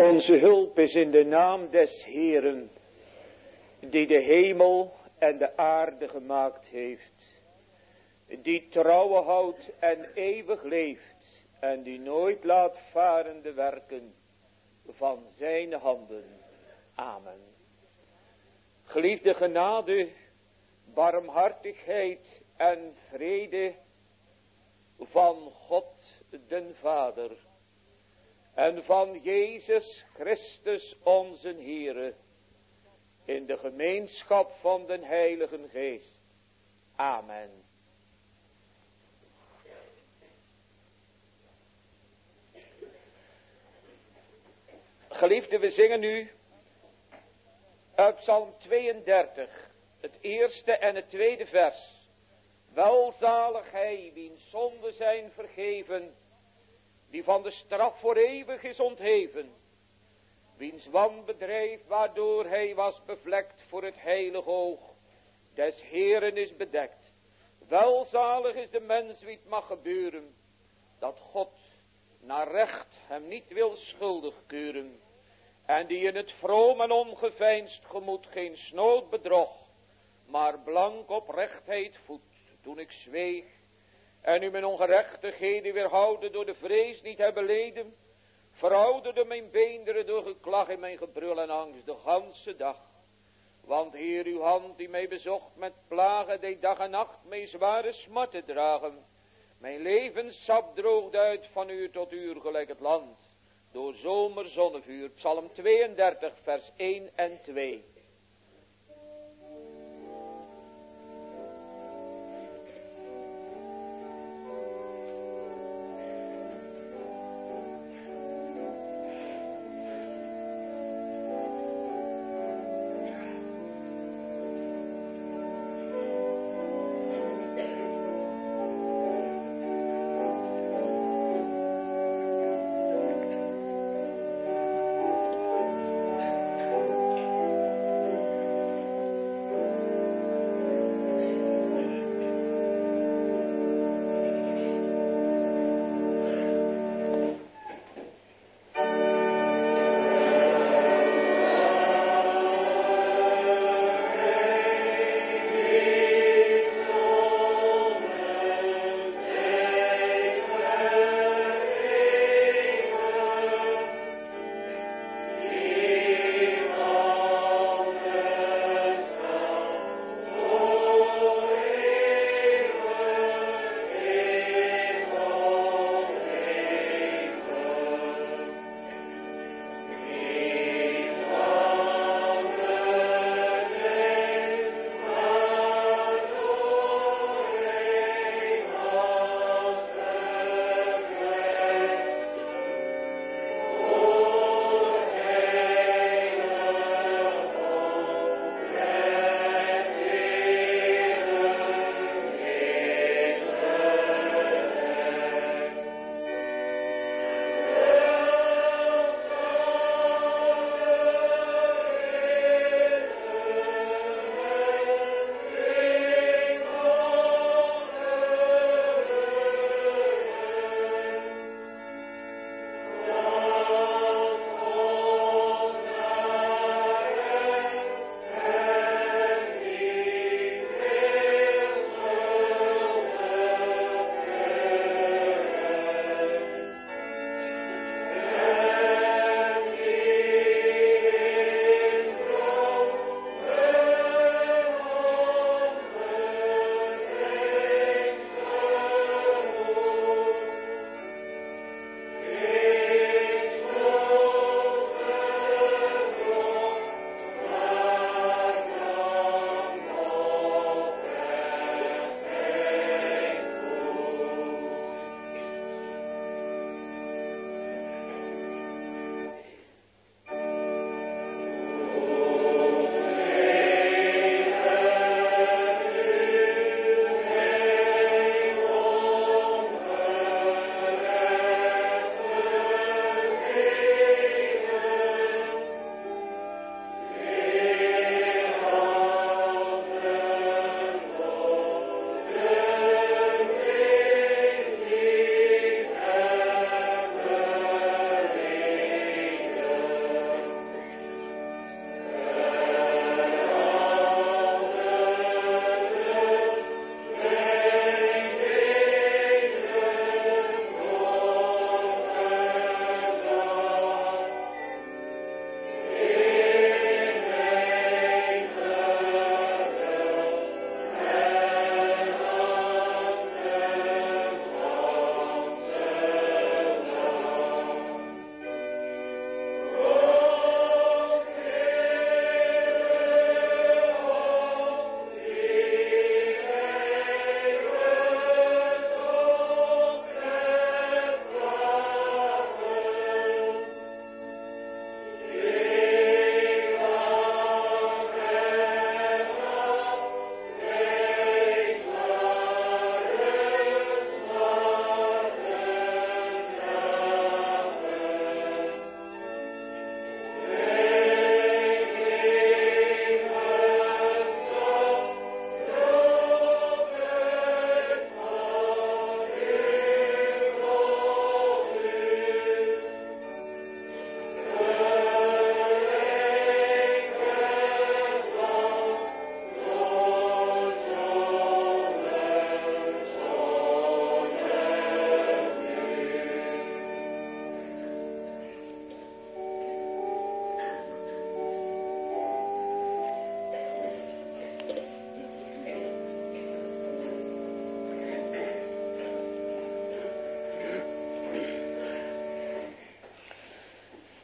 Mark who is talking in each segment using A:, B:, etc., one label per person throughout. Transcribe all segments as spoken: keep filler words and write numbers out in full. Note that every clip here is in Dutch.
A: Onze hulp is in de naam des Heeren, die de hemel en de aarde gemaakt heeft, die trouwe houdt en eeuwig leeft en die nooit laat varen de werken van zijn handen. Amen. Geliefde genade, barmhartigheid en vrede van God den Vader en van Jezus Christus onze Heere, in de gemeenschap van den Heiligen Geest. Amen. Geliefden, we zingen nu uit Psalm tweeëndertig, het eerste en het tweede vers. Welzalig hij, wiens zonden zijn vergeven, die van de straf voor eeuwig is ontheven, wiens wanbedrijf waardoor hij was bevlekt voor het heilige oog des Heeren is bedekt. Welzalig is de mens wie het mag gebeuren, dat God naar recht hem niet wil schuldig keuren, en die in het vroom en ongeveinsd gemoed geen snood bedrog, maar blank oprechtheid voedt. Toen ik zweeg en u mijn ongerechtigheden weerhouden door de vrees niet hebben leden, verouderde mijn beenderen door geklag in mijn gebrul en angst de ganse dag. Want Heer, uw hand die mij bezocht met plagen, deed dag en nacht mij zware smarten dragen. Mijn levenssap droogde uit van uur tot uur gelijk het land, door zomer zonnevuur. Psalm tweeëndertig vers één en twee.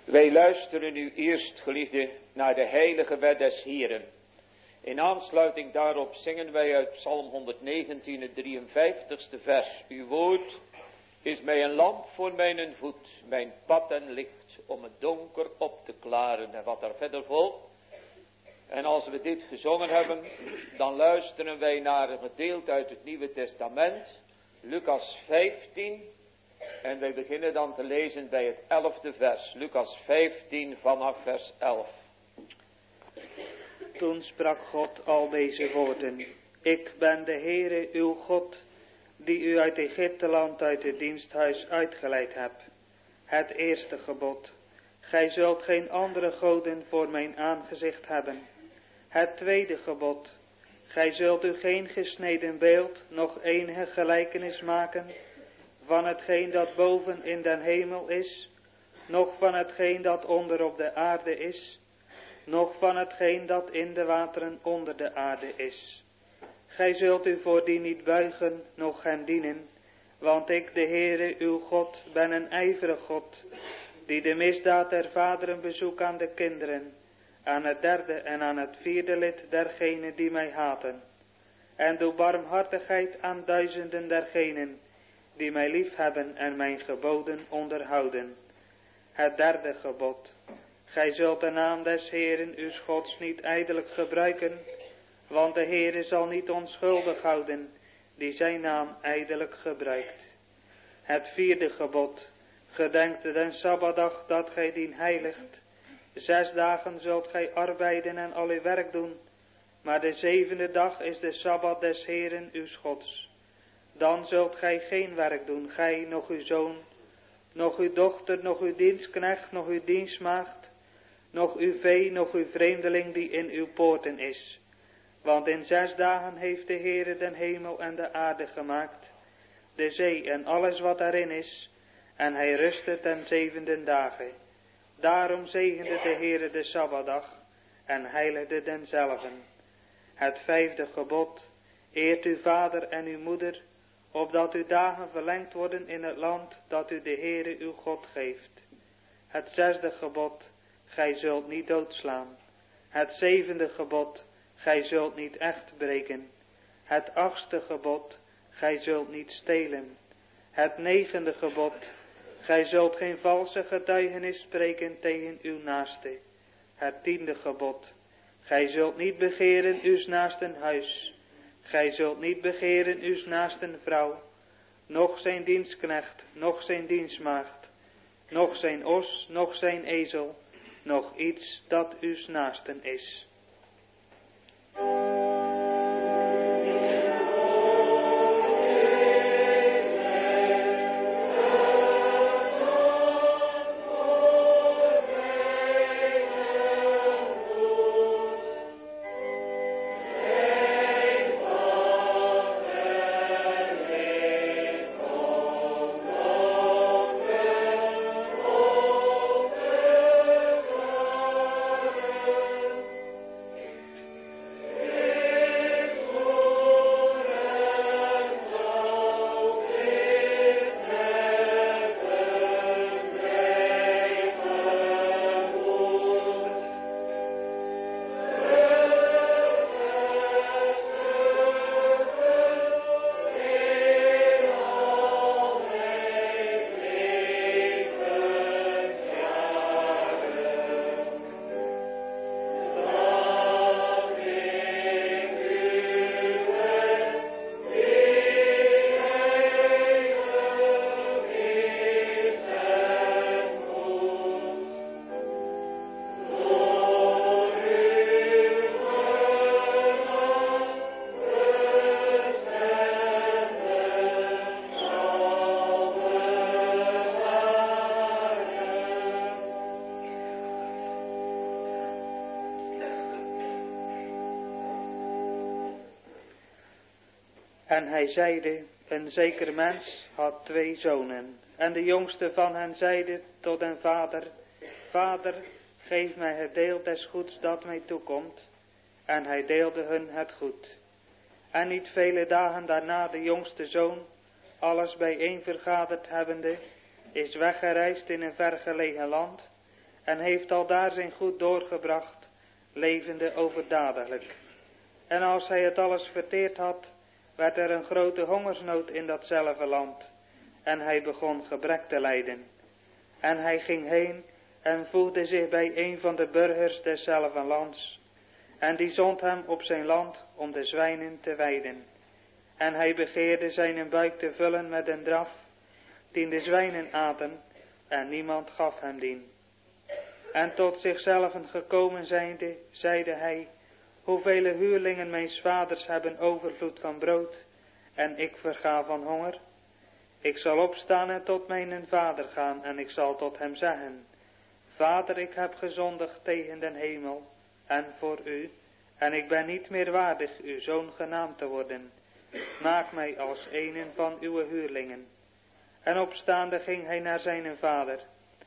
A: Wij luisteren nu eerst, geliefde, naar de heilige wet des Heeren. In aansluiting daarop zingen wij uit Psalm honderdnegentien, het drieënvijftigste vers. Uw woord is mij een lamp voor mijn voet, mijn pad en licht om het donker op te klaren. En wat er verder volgt. En als we dit gezongen hebben, dan luisteren wij naar een gedeelte uit het Nieuwe Testament, Lucas vijftien. En wij beginnen dan te lezen bij het elfde vers, Lucas vijftien vanaf vers elf.
B: Toen sprak God al deze woorden. Ik ben de Heere uw God, die u uit Egypteland uit het diensthuis uitgeleid hebt. Het eerste gebod. Gij zult geen andere goden voor mijn aangezicht hebben. Het tweede gebod. Gij zult u geen gesneden beeld, noch enige gelijkenis maken van hetgeen dat boven in den hemel is, noch van hetgeen dat onder op de aarde is, noch van hetgeen dat in de wateren onder de aarde is. Gij zult u voor die niet buigen, noch hen dienen, want ik, de Heere, uw God, ben een ijverig God, die de misdaad der vaderen bezoekt aan de kinderen, aan het derde en aan het vierde lid dergenen die mij haten, en doe barmhartigheid aan duizenden dergenen die mij lief hebben en mijn geboden onderhouden. Het derde gebod. Gij zult de naam des Heeren uw Gods niet ijdelijk gebruiken, want de Heere zal niet onschuldig houden die zijn naam ijdelijk gebruikt. Het vierde gebod. Gedenkt den Sabbatdag dat gij dien heiligt. Zes dagen zult gij arbeiden en al uw werk doen, maar de zevende dag is de Sabbat des Heeren uw Gods. Dan zult gij geen werk doen, gij, noch uw zoon, noch uw dochter, noch uw dienstknecht, noch uw dienstmaagd, noch uw vee, noch uw vreemdeling die in uw poorten is. Want in zes dagen heeft de Heere den hemel en de aarde gemaakt, de zee en alles wat daarin is, en hij rustte ten zevende dagen. Daarom zegende de Heere de Sabbatdag en heiligde denzelven. Het vijfde gebod. Eert uw vader en uw moeder, opdat uw dagen verlengd worden in het land dat u de Heere uw God geeft. Het zesde gebod. Gij zult niet doodslaan. Het zevende gebod. Gij zult niet echt breken. Het achtste gebod. Gij zult niet stelen. Het negende gebod. Gij zult geen valse getuigenis spreken tegen uw naaste. Het tiende gebod. Gij zult niet begeren uws naasten huis. Gij zult niet begeren uws naasten vrouw, noch zijn dienstknecht, noch zijn dienstmaagd, noch zijn os, noch zijn ezel, noch iets dat uws naasten is. En hij zeide, een zeker mens had twee zonen. En de jongste van hen zeide tot den vader, Vader, geef mij het deel des goeds dat mij toekomt. En hij deelde hun het goed. En niet vele dagen daarna de jongste zoon, alles bijeen vergaderd hebbende, is weggereisd in een vergelegen land en heeft aldaar zijn goed doorgebracht, levende overdadelijk. En als hij het alles verteerd had, werd er een grote hongersnood in datzelfde land, en hij begon gebrek te lijden. En hij ging heen en voegde zich bij een van de burgers deszelfde lands, en die zond hem op zijn land om de zwijnen te weiden. En hij begeerde zijn buik te vullen met een draf, die de zwijnen aten, en niemand gaf hem dien. En tot zichzelf gekomen zijnde, zeide hij, hoevele huurlingen mijns vaders hebben overvloed van brood, en ik verga van honger? Ik zal opstaan en tot mijn vader gaan, en ik zal tot hem zeggen, Vader, ik heb gezondigd tegen den hemel, en voor u, en ik ben niet meer waardig uw zoon genaamd te worden. Maak mij als een van uw huurlingen. En opstaande ging hij naar zijn vader.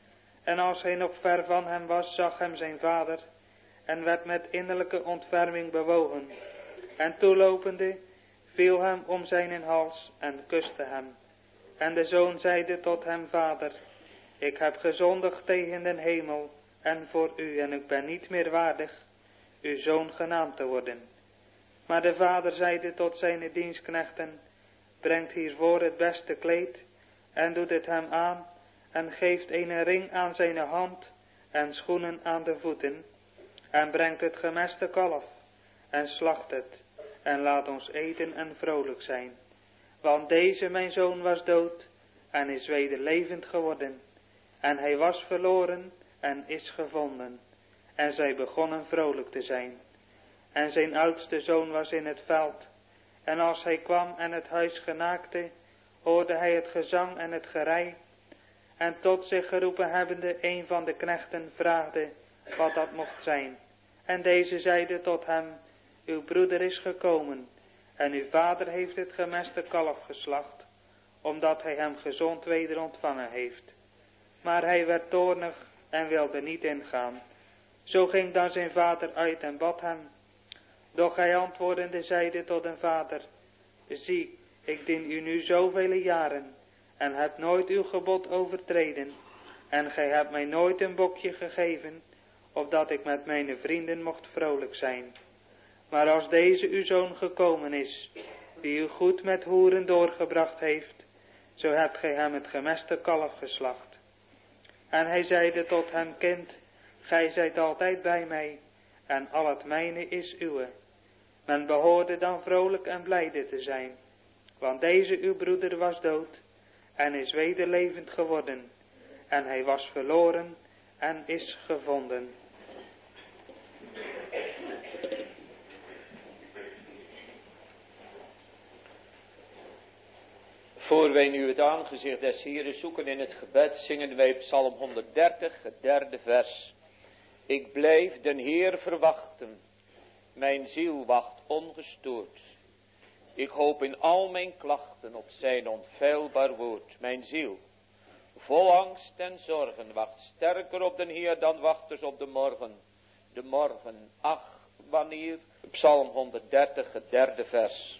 B: En als hij nog ver van hem was, zag hem zijn vader, en werd met innerlijke ontferming bewogen. En toelopende, viel hem om zijn hals en kuste hem. En de zoon zeide tot hem, Vader, ik heb gezondigd tegen den hemel en voor u, en ik ben niet meer waardig uw zoon genaamd te worden. Maar de vader zeide tot zijn dienstknechten, brengt hiervoor het beste kleed, en doet het hem aan, en geeft een ring aan zijn hand, en schoenen aan de voeten, en brengt het gemeste kalf, en slacht het, en laat ons eten en vrolijk zijn. Want deze mijn zoon was dood, en is weder levend geworden, en hij was verloren, en is gevonden. En zij begonnen vrolijk te zijn. En zijn oudste zoon was in het veld, en als hij kwam en het huis genaakte, hoorde hij het gezang en het gerei, en tot zich geroepen hebbende, een van de knechten vraagde wat dat mocht zijn. En deze zeide tot hem, uw broeder is gekomen, en uw vader heeft het gemeste kalf geslacht, omdat hij hem gezond weder ontvangen heeft. Maar hij werd toornig en wilde niet ingaan. Zo ging dan zijn vader uit en bad hem. Doch hij antwoordende zeide tot den vader, zie, ik dien u nu zoveel jaren, en heb nooit uw gebod overtreden, en gij hebt mij nooit een bokje gegeven, opdat ik met mijn vrienden mocht vrolijk zijn. Maar als deze uw zoon gekomen is, die u goed met hoeren doorgebracht heeft, zo hebt gij hem het gemeste kalf geslacht. En hij zeide tot hem, kind, gij zijt altijd bij mij, en al het mijne is uwe. Men behoorde dan vrolijk en blijde te zijn, want deze uw broeder was dood, en is weder levend geworden, en hij was verloren, en is gevonden.
A: Voor wij nu het aangezicht des Heeren zoeken in het gebed, zingen wij Psalm honderddertig, het derde vers. Ik blijf den Heer verwachten, mijn ziel wacht ongestoord. Ik hoop in al mijn klachten op zijn onfeilbaar woord. Mijn ziel, vol angst en zorgen, wacht sterker op den Heer dan wachters op de morgen. De morgen, ach, wanneer? Psalm honderddertig, het derde vers.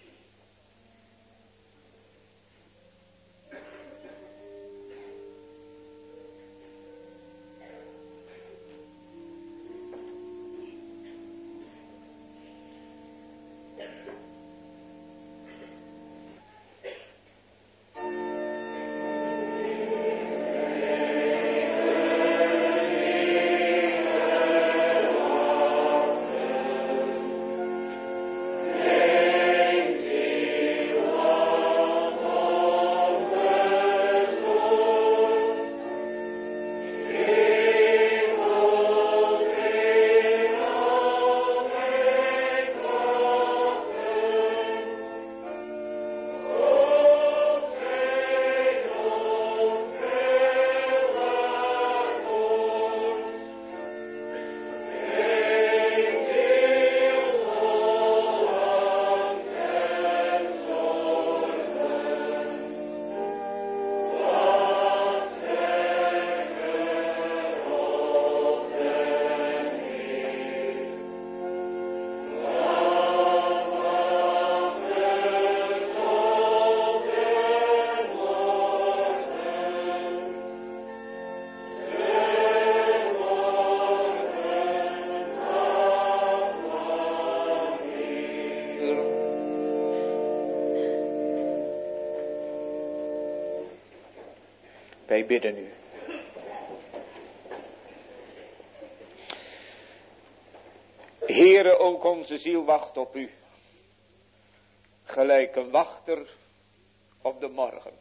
C: Thank
A: Wij bidden u. Heere, ook onze ziel wacht op u. Gelijk een wachter op de morgen.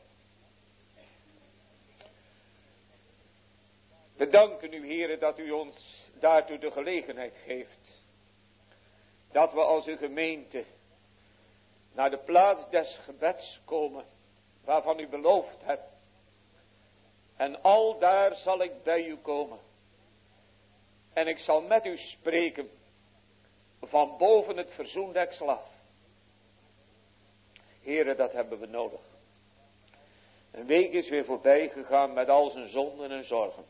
A: We danken u, Heere, dat u ons daartoe de gelegenheid geeft. Dat we als uw gemeente naar de plaats des gebeds komen, waarvan u beloofd hebt. En al daar zal ik bij u komen. En ik zal met u spreken, van boven het verzoendeksel af. Heere, dat hebben we nodig. Een week is weer voorbij gegaan met al zijn zonden en zorgen.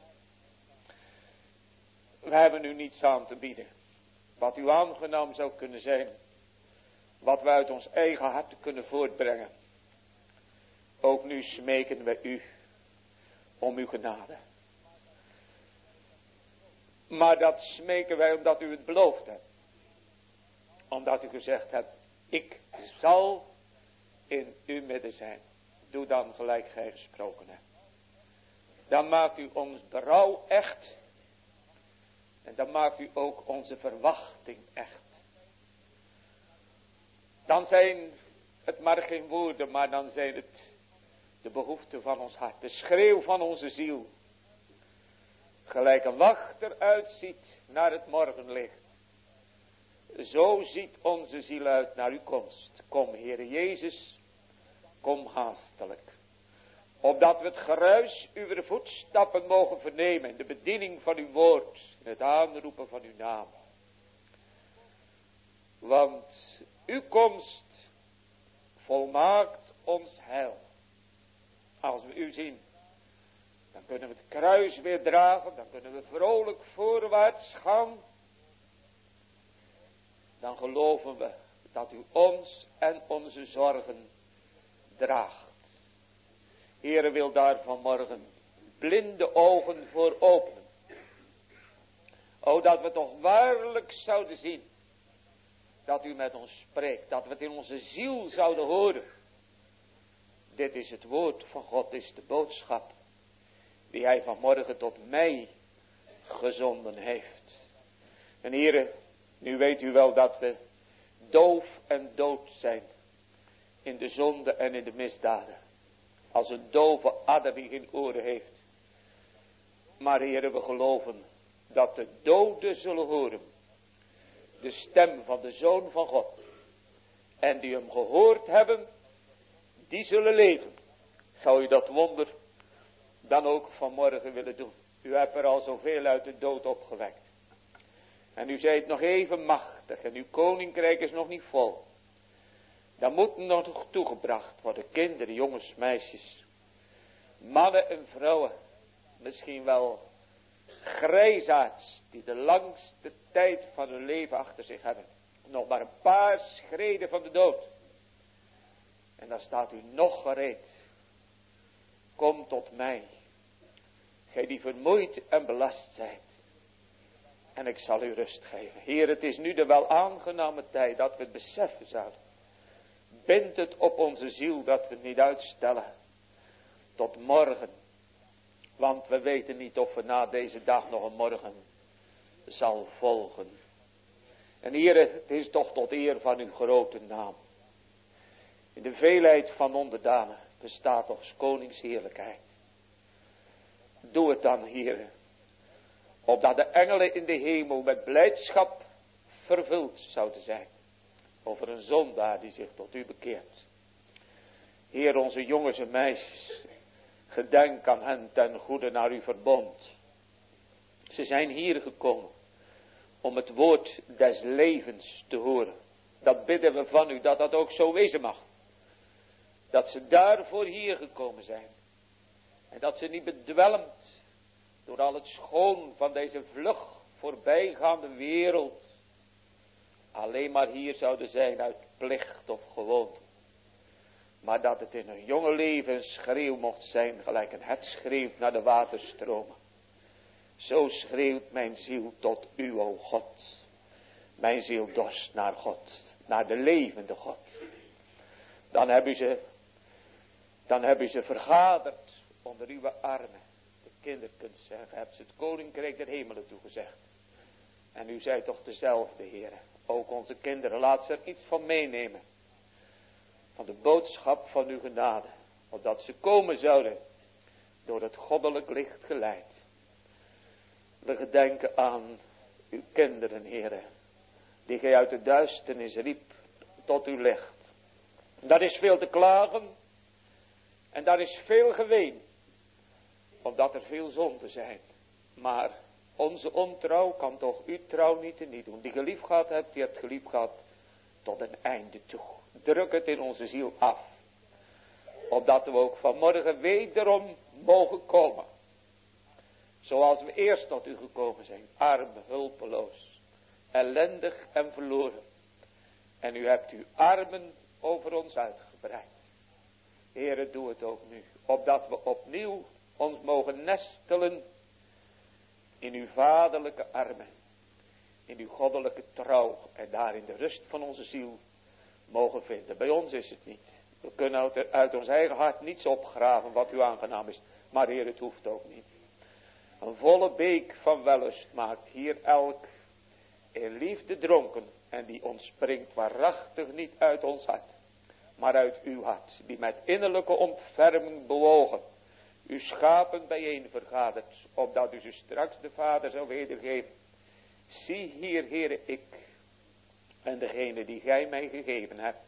A: We hebben u niets aan te bieden. Wat u aangenaam zou kunnen zijn. Wat we uit ons eigen hart kunnen voortbrengen. Ook nu smeken we u om uw genade. Maar dat smeken wij omdat u het beloofd hebt. Omdat u gezegd hebt, ik zal in uw midden zijn. Doe dan gelijk gij gesproken hebt. Dan maakt u ons berouw echt. En dan maakt u ook onze verwachting echt. Dan zijn het maar geen woorden, maar dan zijn het de behoeften van ons hart. De schreeuw van onze ziel. Gelijk een wachter uitziet naar het morgenlicht. Zo ziet onze ziel uit naar uw komst. Kom, Heere Jezus, kom haastelijk. Opdat we het geruis uw voetstappen mogen vernemen. In de bediening van uw woord. In het aanroepen van uw naam. Want uw komst volmaakt ons heil. Als we u zien, dan kunnen we het kruis weer dragen. Dan kunnen we vrolijk voorwaarts gaan. Dan geloven we dat u ons en onze zorgen draagt. Heere, wil daar vanmorgen blinde ogen voor openen. O, dat we toch waarlijk zouden zien dat u met ons spreekt. Dat we het in onze ziel zouden horen. Dit is het woord van God, dit is de boodschap die hij vanmorgen tot mij gezonden heeft. En Heere, nu weet u wel dat we doof en dood zijn in de zonde en in de misdaden. Als een dove adder die geen oren heeft. Maar Heere, we geloven dat de doden zullen horen de stem van de Zoon van God. En die hem gehoord hebben, die zullen leven. Zou u dat wonder dan ook vanmorgen willen doen? U hebt er al zoveel uit de dood opgewekt. En u zijt nog even machtig en uw koninkrijk is nog niet vol. Dan moeten nog toegebracht worden kinderen, jongens, meisjes, mannen en vrouwen, misschien wel grijsaards die de langste tijd van hun leven achter zich hebben. Nog maar een paar schreden van de dood. En dan staat u nog gereed. Kom tot mij, gij die vermoeid en belast zijt. En ik zal u rust geven. Heer, het is nu de wel aangename tijd dat we het beseffen zouden. Bind het op onze ziel dat we het niet uitstellen. Tot morgen. Want we weten niet of we na deze dag nog een morgen zal volgen. En Heer, het is toch tot eer van uw grote naam. In de veelheid van onderdanen bestaat toch koningsheerlijkheid. Doe het dan, Heer. Opdat de engelen in de hemel met blijdschap vervuld zouden zijn. Over een zondaar die zich tot u bekeert. Heer, onze jongens en meisjes. Gedenk aan hen ten goede naar uw verbond. Ze zijn hier gekomen. Om het woord des levens te horen. Dat bidden we van u dat dat ook zo wezen mag. Dat ze daarvoor hier gekomen zijn. En dat ze niet bedwelmd door al het schoon van deze vlug voorbijgaande wereld. Alleen maar hier zouden zijn uit plicht of gewoonte. Maar dat het in hun jonge leven een schreeuw mocht zijn, gelijk een hert schreeuwt naar de waterstromen. Zo schreeuwt mijn ziel tot u, o God. Mijn ziel dorst naar God, naar de levende God. Dan hebben ze, dan hebben ze vergaderd onder uw armen de kinderkunst zijn. Ge hebt ze het koninkrijk der hemelen toegezegd. En u zijt toch dezelfde, Heer. Ook onze kinderen, laat ze er iets van meenemen. Van de boodschap van uw genade. Opdat ze komen zouden door het goddelijk licht geleid. We gedenken aan uw kinderen, Heer. Die gij uit de duisternis riep tot uw licht. Daar is veel te klagen. En daar is veel geween. Omdat er veel zonden zijn. Maar onze ontrouw kan toch uw trouw niet teniet doen. Die geliefd gehad hebt, die hebt geliefd gehad tot een einde toe. Druk het in onze ziel af. Opdat we ook vanmorgen wederom mogen komen. Zoals we eerst tot u gekomen zijn. Arm, hulpeloos. Ellendig en verloren. En u hebt uw armen over ons uitgebreid. Heere, doe het ook nu. Opdat we opnieuw ons mogen nestelen in uw vaderlijke armen. In uw goddelijke trouw. En daarin de rust van onze ziel mogen vinden. Bij ons is het niet. We kunnen uit, uit ons eigen hart niets opgraven wat u aangenaam is. Maar Heer, het hoeft ook niet. Een volle beek van wellust maakt hier elk in liefde dronken. En die ontspringt waarachtig niet uit ons hart. Maar uit uw hart. Die met innerlijke ontferming bewogen. Uw schapen bijeen vergadert. Opdat u ze straks de Vader zou wedergeven. Zie hier, Heere, ik. En degene die gij mij gegeven hebt.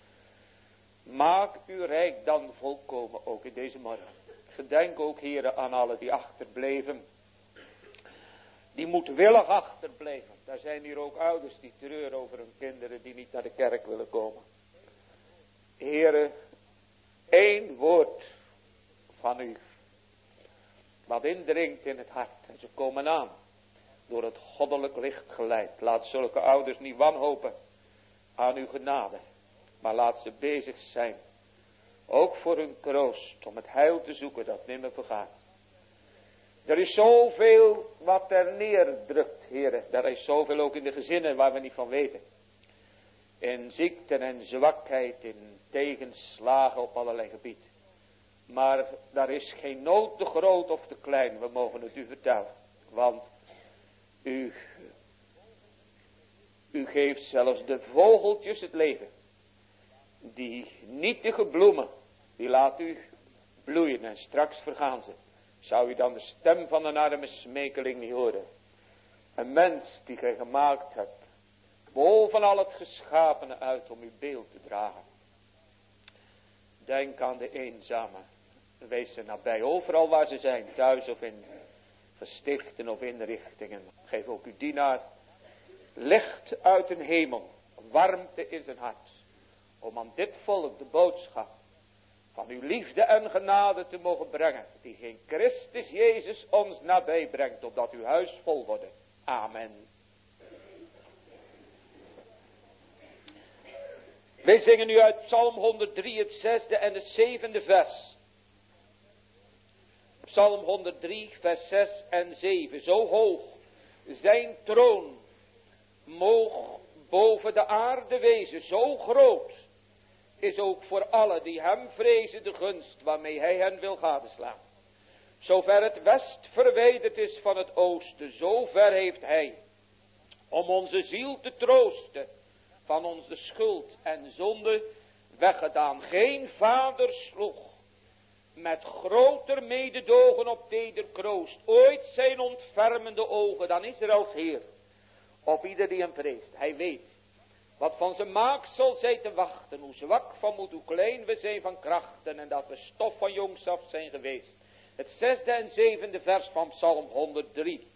A: Maak uw rijk dan volkomen ook in deze morgen. Gedenk ook, Heere, aan alle die achterbleven. Die moedwillig achterbleven. Daar zijn hier ook ouders die treuren over hun kinderen die niet naar de kerk willen komen. Heere, één woord van u. Wat indringt in het hart. En ze komen aan. Door het goddelijk licht geleid. Laat zulke ouders niet wanhopen aan uw genade. Maar laat ze bezig zijn. Ook voor hun kroost. Om het heil te zoeken dat nimmer vergaat. Er is zoveel wat er neerdrukt, heren. Er is zoveel ook in de gezinnen waar we niet van weten. In ziekten en zwakheid. In tegenslagen op allerlei gebied. Maar daar is geen nood te groot of te klein. We mogen het u vertellen. Want u, u geeft zelfs de vogeltjes het leven. Die nietige bloemen, die laat u bloeien en straks vergaan ze. Zou u dan de stem van een arme smekeling niet horen? Een mens die gij gemaakt hebt, boven al het geschapene uit om uw beeld te dragen. Denk aan de eenzame. Wees ze nabij, overal waar ze zijn, thuis of in gestichten of inrichtingen. Geef ook uw dienaar licht uit een hemel, warmte in zijn hart. Om aan dit volk de boodschap van uw liefde en genade te mogen brengen. Die geen Christus Jezus ons nabij brengt, opdat uw huis vol wordt. Amen. Wij zingen nu uit Psalm honderddrie het zesde en het zevende vers. Psalm honderddrie vers zes en zeven. Zo hoog zijn troon moog boven de aarde wezen. Zo groot is ook voor alle die hem vrezen de gunst waarmee hij hen wil gadeslaan. Zover het west verwijderd is van het oosten, zover heeft hij om onze ziel te troosten van onze schuld en zonde weggedaan. Geen vader sloeg met groter mededogen op teder kroost ooit zijn ontfermende ogen dan Israëls Heer op ieder die hem vreest. Hij weet wat van zijn maaksel zij te wachten, hoe zwak van moed, hoe klein we zijn van krachten en dat we stof van jongs af zijn geweest. Het zesde en zevende vers van Psalm honderddrie.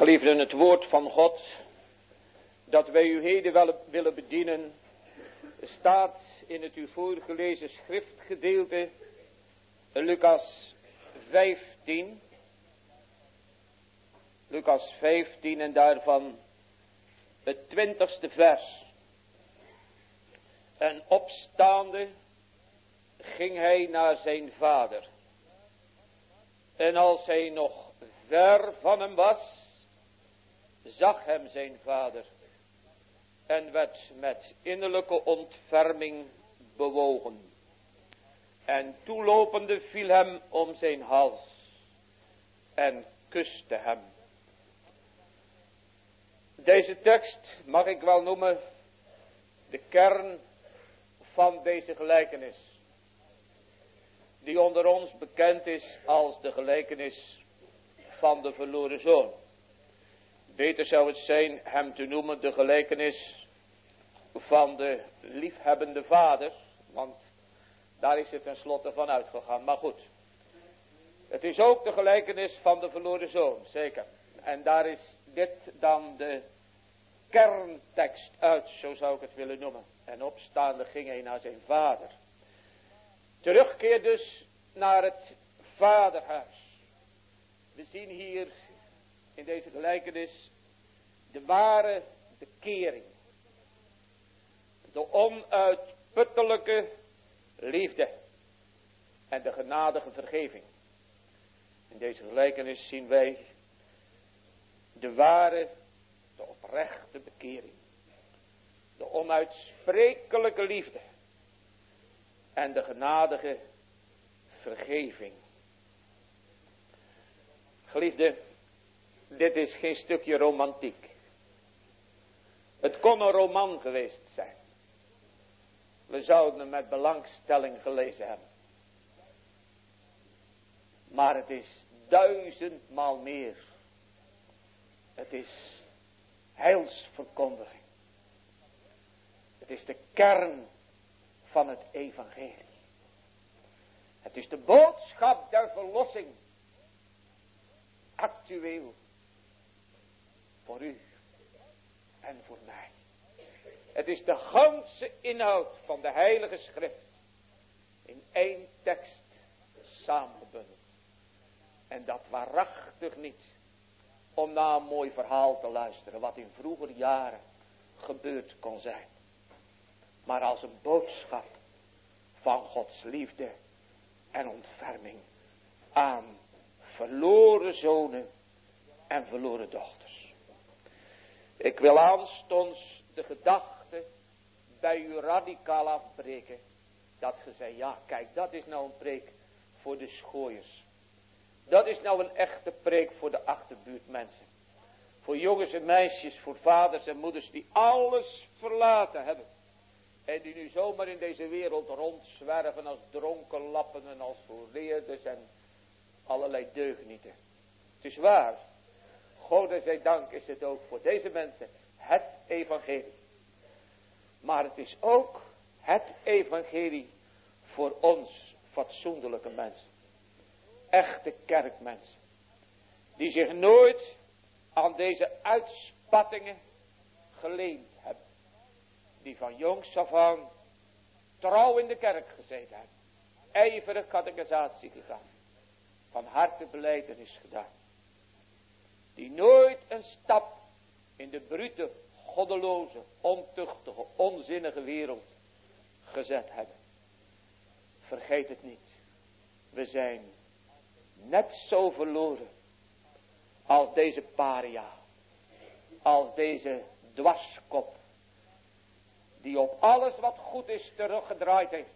A: Geliefden, het woord van God dat wij u heden wel willen bedienen staat in het u voorgelezen schriftgedeelte Lucas vijftien. Lucas vijftien en daarvan het twintigste vers. En opstaande ging hij naar zijn vader. En als hij nog ver van hem was, zag hem zijn vader en werd met innerlijke ontferming bewogen. En toelopende viel hem om zijn hals en kuste hem. Deze tekst mag ik wel noemen de kern van deze gelijkenis, die onder ons bekend is als de gelijkenis van de verloren zoon. Beter zou het zijn hem te noemen de gelijkenis van de liefhebbende vader, want daar is het tenslotte van uitgegaan. Maar goed, het is ook de gelijkenis van de verloren zoon, zeker. En daar is dit dan de kerntekst uit, zo zou ik het willen noemen. En opstaande ging hij naar zijn vader. Terugkeer dus naar het vaderhuis. We zien hier in deze gelijkenis de ware bekering. De onuitputtelijke liefde. En de genadige vergeving. In deze gelijkenis zien wij de ware, de oprechte bekering. De onuitsprekelijke liefde. En de genadige vergeving. Geliefde, dit is geen stukje romantiek. Het kon een roman geweest zijn. We zouden hem met belangstelling gelezen hebben. Maar het is duizendmaal meer. Het is heilsverkondiging. Het is de kern van het evangelie. Het is de boodschap der verlossing. Actueel. Voor u. En voor mij. Het is de ganse inhoud van de heilige schrift. In één tekst samengebundeld. En dat waarachtig niet. Om naar een mooi verhaal te luisteren. Wat in vroegere jaren gebeurd kon zijn. Maar als een boodschap van Gods liefde en ontferming aan verloren zonen en verloren dochters. Ik wil aanstonds de gedachte bij u radicaal afbreken. Dat ge zei, ja kijk, dat is nou een preek voor de schooiers. Dat is nou een echte preek voor de achterbuurtmensen. Voor jongens en meisjes, voor vaders en moeders die alles verlaten hebben. En die nu zomaar in deze wereld rondzwerven als dronken lappen en als verleerders en allerlei deugnieten. Het is waar. God zij dank is het ook voor deze mensen het evangelie. Maar het is ook het evangelie voor ons fatsoenlijke mensen. Echte kerkmensen. Die zich nooit aan deze uitspattingen geleend hebben. Die van jongs af aan trouw in de kerk gezeten hebben. Ijverig catechisatie gegaan. Van harte belijdenis gedaan. Die nooit een stap in de brute, goddeloze, ontuchtige, onzinnige wereld gezet hebben. Vergeet het niet. We zijn net zo verloren als deze paria. Als deze dwarskop. Die op alles wat goed is teruggedraaid heeft.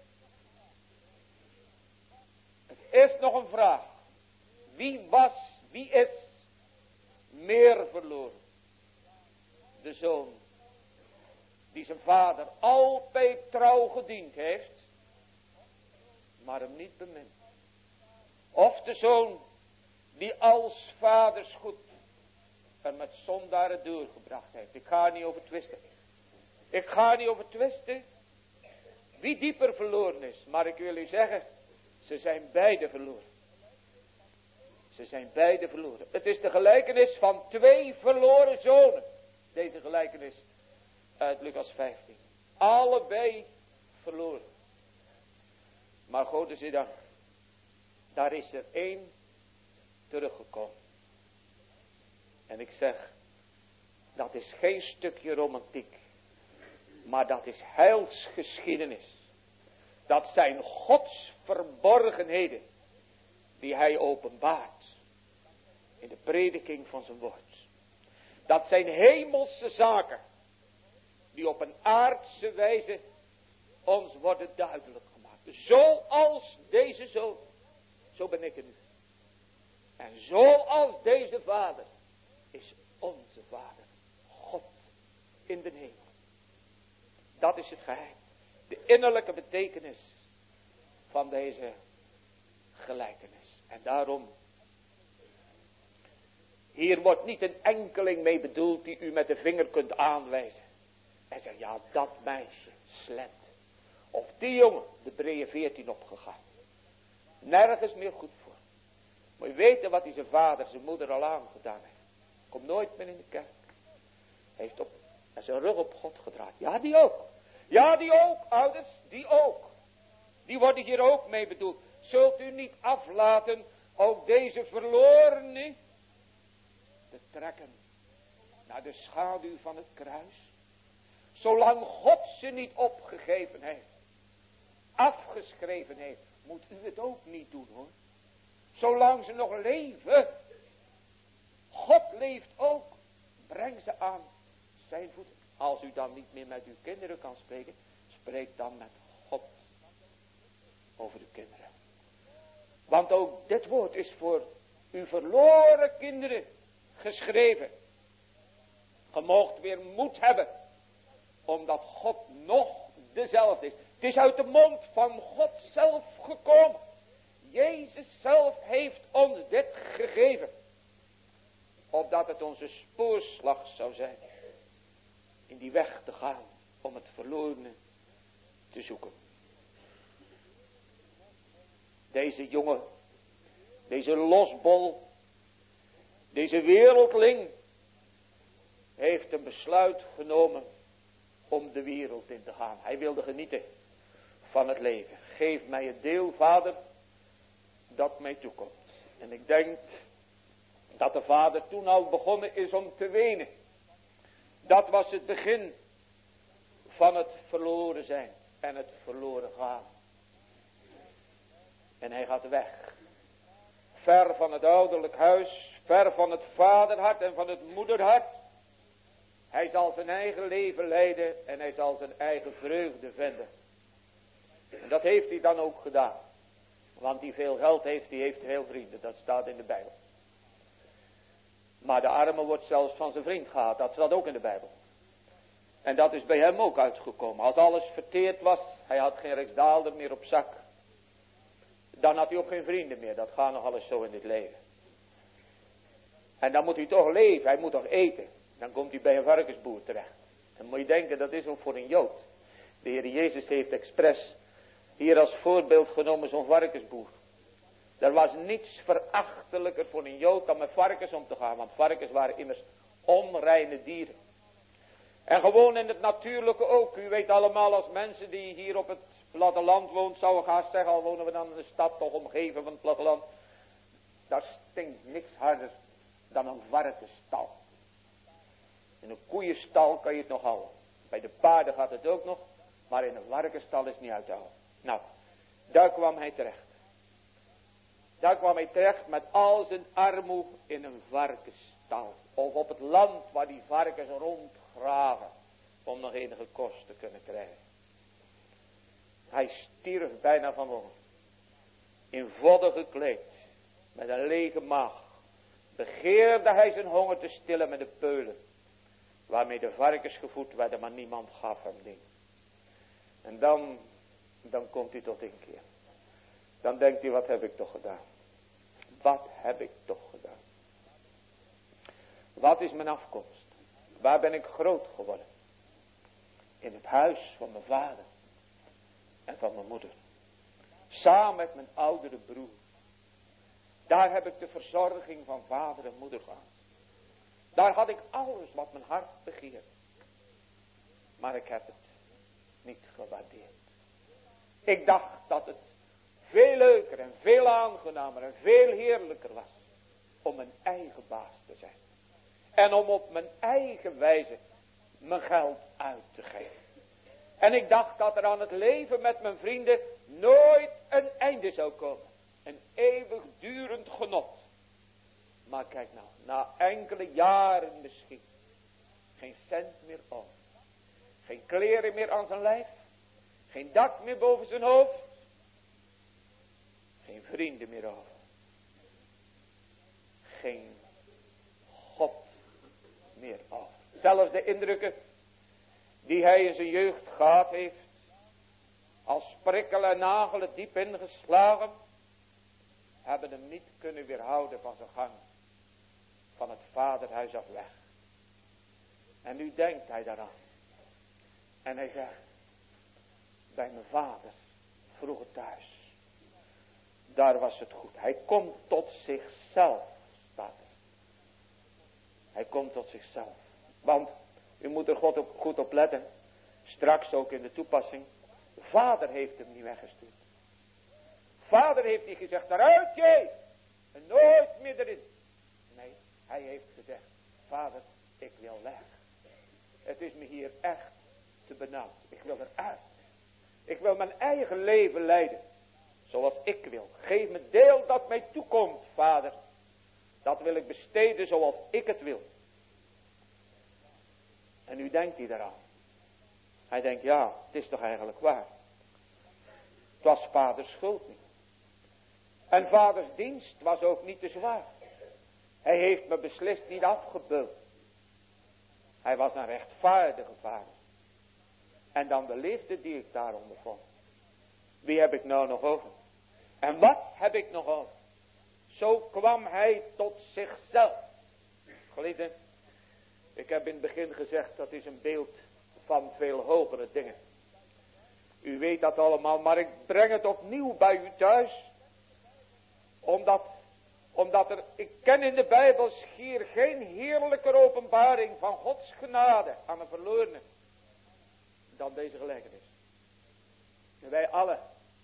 A: Het is nog een vraag. Wie was, wie is meer verloren? De zoon. Die zijn vader altijd trouw gediend heeft. Maar hem niet bemint. Of de zoon die als vaders goed er met zondaren doorgebracht heeft. Ik ga er niet over twisten. Ik ga niet over twisten wie dieper verloren is. Maar ik wil u zeggen, ze zijn beide verloren. Ze zijn beide verloren. Het is de gelijkenis van twee verloren zonen. Deze gelijkenis uit Lucas vijftien. Allebei verloren. Maar God is dank. Daar is er één teruggekomen. En ik zeg, dat is geen stukje romantiek. Maar dat is heilsgeschiedenis. Dat zijn Gods verborgenheden. Die hij openbaart. In de prediking van zijn woord. Dat zijn hemelse zaken. Die op een aardse wijze ons worden duidelijk gemaakt. Zoals deze zoon. Zo ben ik er nu. En zoals deze vader. Is onze vader. God in de hemel. Dat is het geheim. De innerlijke betekenis van deze gelijkenis. En daarom. Hier wordt niet een enkeling mee bedoeld die u met de vinger kunt aanwijzen. En zegt, ja, dat meisje, slet. Of die jongen, de Hebreeën veertien opgegaan. Nergens meer goed voor. Moet je weten wat hij zijn vader, zijn moeder al aangedaan heeft. Komt nooit meer in de kerk. Hij heeft op, zijn rug op God gedraaid. Ja, die ook. Ja, die ook, ouders, die ook. Die worden hier ook mee bedoeld. Zult u niet aflaten, ook deze verlorenen, te trekken naar de schaduw van het kruis. Zolang God ze niet opgegeven heeft, afgeschreven heeft, moet u het ook niet doen, hoor. Zolang ze nog leven, God leeft ook, breng ze aan zijn voeten. Als u dan niet meer met uw kinderen kan spreken, spreek dan met God over de kinderen. Want ook dit woord is voor uw verloren kinderen geschreven. Je moogt weer moed hebben, omdat God nog dezelfde is. Het is uit de mond van God zelf gekomen. Jezus zelf heeft ons dit gegeven. Opdat het onze spoorslag zou zijn. In die weg te gaan om het verlorene te zoeken. Deze jongen, deze losbol, deze wereldling heeft een besluit genomen om de wereld in te gaan. Hij wilde genieten van het leven. Geef mij het deel, Vader, dat mij toekomt. En ik denk dat de vader toen al begonnen is om te wenen. Dat was het begin van het verloren zijn en het verloren gaan. En hij gaat weg. Ver van het ouderlijk huis, ver van het vaderhart en van het moederhart. Hij zal zijn eigen leven leiden en hij zal zijn eigen vreugde vinden. En dat heeft hij dan ook gedaan. Want die veel geld heeft, die heeft veel vrienden. Dat staat in de Bijbel. Maar de arme wordt zelfs van zijn vriend gehaald. Dat staat ook in de Bijbel. En dat is bij hem ook uitgekomen. Als alles verteerd was, hij had geen rijksdaalder meer op zak. Dan had hij ook geen vrienden meer. Dat gaat nog alles zo in dit leven. En dan moet hij toch leven. Hij moet toch eten. Dan komt hij bij een varkensboer terecht. Dan moet je denken, dat is ook voor een Jood. De Heer Jezus heeft expres hier als voorbeeld genomen zo'n varkensboer. Er was niets verachtelijker voor een Jood dan met varkens om te gaan. Want varkens waren immers onreine dieren. En gewoon in het natuurlijke ook. U weet allemaal, als mensen die hier op het platteland woont, zouden gaan zeggen, al wonen we dan in de stad toch omgeven van het platteland. Daar stinkt niks harder dan een varkensstal. In een koeienstal kan je het nog houden. Bij de paarden gaat het ook nog. Maar in een varkensstal is het niet uit te houden. Nou, daar kwam hij terecht. Daar kwam hij terecht met al zijn armoe in een varkensstal. Of op het land waar die varkens rondgraven. Om nog enige kost te kunnen krijgen. Hij stierf bijna van honger. In vodden gekleed. Met een lege maag. Begeerde hij zijn honger te stillen met de peulen. Waarmee de varkens gevoed werden, maar niemand gaf hem ding. En dan, dan komt hij tot inkeer. Dan denkt hij, wat heb ik toch gedaan? Wat heb ik toch gedaan? Wat is mijn afkomst? Waar ben ik groot geworden? In het huis van mijn vader. En van mijn moeder. Samen met mijn oudere broer. Daar heb ik de verzorging van vader en moeder gehad. Daar had ik alles wat mijn hart begeert. Maar ik heb het niet gewaardeerd. Ik dacht dat het veel leuker en veel aangenamer en veel heerlijker was om mijn eigen baas te zijn. En om op mijn eigen wijze mijn geld uit te geven. En ik dacht dat er aan het leven met mijn vrienden nooit een einde zou komen. Een eeuwigdurend genot. Maar kijk nou, na enkele jaren misschien. Geen cent meer over. Geen kleren meer aan zijn lijf. Geen dak meer boven zijn hoofd. Geen vrienden meer over. Geen God meer over. Zelfs de indrukken die hij in zijn jeugd gehad heeft. Als prikkel en nagelen diep ingeslagen. Hebben hem niet kunnen weerhouden van zijn gang. Van het vaderhuis af weg. En nu denkt hij daaraan. En hij zegt. Bij mijn vader. Vroeger thuis. Daar was het goed. Hij komt tot zichzelf. Staat er. Hij komt tot zichzelf. Want. U moet er God op, goed op letten. Straks ook in de toepassing. Vader heeft hem niet weggestuurd. Vader heeft niet gezegd. Daaruit je. En nooit meer erin. Nee. Hij heeft gezegd. Vader. Ik wil weg. Het is me hier echt te benauwd. Ik wil eruit. Ik wil mijn eigen leven leiden. Zoals ik wil. Geef me deel dat mij toekomt, vader. Dat wil ik besteden zoals ik het wil. En nu denkt hij daaraan. Hij denkt, ja, het is toch eigenlijk waar. Het was vaders schuld niet. En vaders dienst was ook niet te zwaar. Hij heeft me beslist niet afgebeuld. Hij was een rechtvaardige vader. En dan de liefde die ik daaronder vond. Wie heb ik nou nog over? En wat heb ik nog over? Zo kwam hij tot zichzelf. Geliefden, ik heb in het begin gezegd, dat is een beeld van veel hogere dingen. U weet dat allemaal, maar ik breng het opnieuw bij u thuis. Omdat, omdat er, ik ken in de Bijbel schier geen heerlijker openbaring van Gods genade aan een verlorene dan deze gelijkenis. En wij allen,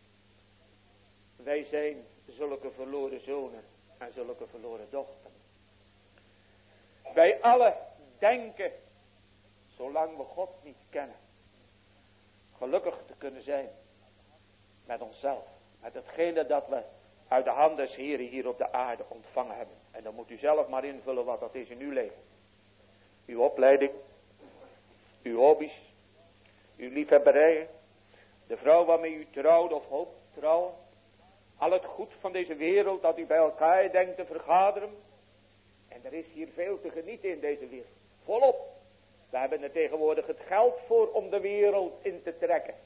A: wij zijn zulke verloren zonen en zulke verloren dochters. Wij allen denken, zolang we God niet kennen, gelukkig te kunnen zijn met onszelf. Met hetgene dat we uit de hand des Heren hier op de aarde ontvangen hebben. En dan moet u zelf maar invullen wat dat is in uw leven. Uw opleiding, uw hobby's, uw liefhebberijen, de vrouw waarmee u trouwt of hoopt trouwen. Al het goed van deze wereld dat u bij elkaar denkt te vergaderen. En er is hier veel te genieten in deze wereld. Volop. We hebben er tegenwoordig het geld voor om de wereld in te trekken.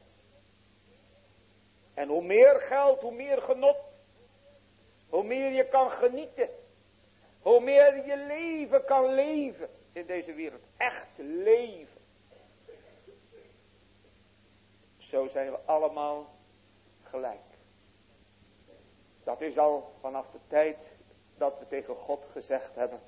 A: En hoe meer geld, hoe meer genot. Hoe meer je kan genieten. Hoe meer je leven kan leven in deze wereld. Echt leven. Zo zijn we allemaal gelijk. Dat is al vanaf de tijd dat we tegen God gezegd hebben.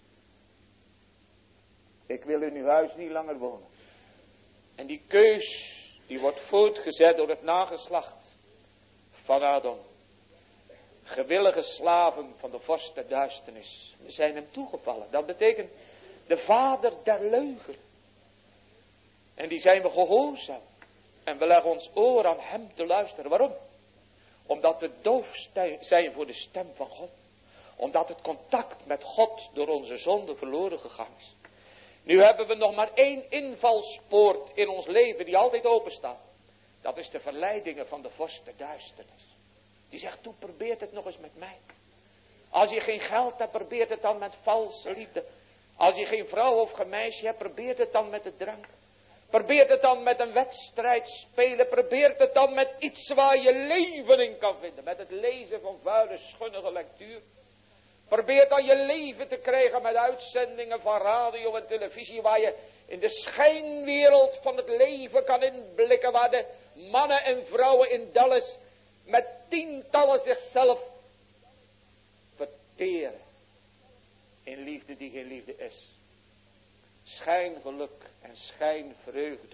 A: Ik wil in uw huis niet langer wonen. En die keus, die wordt voortgezet door het nageslacht van Adam. Gewillige slaven van de vorst der duisternis. We zijn hem toegevallen. Dat betekent de vader der leugen. En die zijn we gehoorzaam. En we leggen ons oor aan hem te luisteren. Waarom? Omdat we doof zijn voor de stem van God. Omdat het contact met God door onze zonde verloren gegaan is. Nu hebben we nog maar één invalspoort in ons leven die altijd open staat. Dat is de verleidingen van de vorst der duisternis. Die zegt, toe, probeer het nog eens met mij. Als je geen geld hebt, probeer het dan met valse liefde. Als je geen vrouw of geen meisje hebt, probeer het dan met de drank. Probeer het dan met een wedstrijd spelen. Probeer het dan met iets waar je leven in kan vinden. Met het lezen van vuile, schunnige lectuur. Probeer dan je leven te krijgen met uitzendingen van radio en televisie. Waar je in de schijnwereld van het leven kan inblikken. Waar de mannen en vrouwen in Dallas met tientallen zichzelf teren in liefde die geen liefde is. Schijngeluk en schijnvreugde.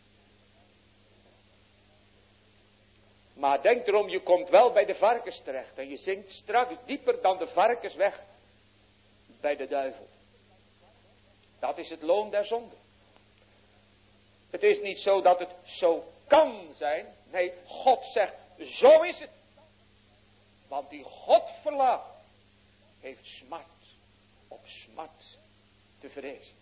A: Maar denk erom, je komt wel bij de varkens terecht. En je zinkt straks dieper dan de varkens weg bij de duivel. Dat is het loon der zonde. Het is niet zo dat het zo kan zijn. Nee, God zegt, zo is het. Want die God verlaat, heeft smart op smart te vrezen.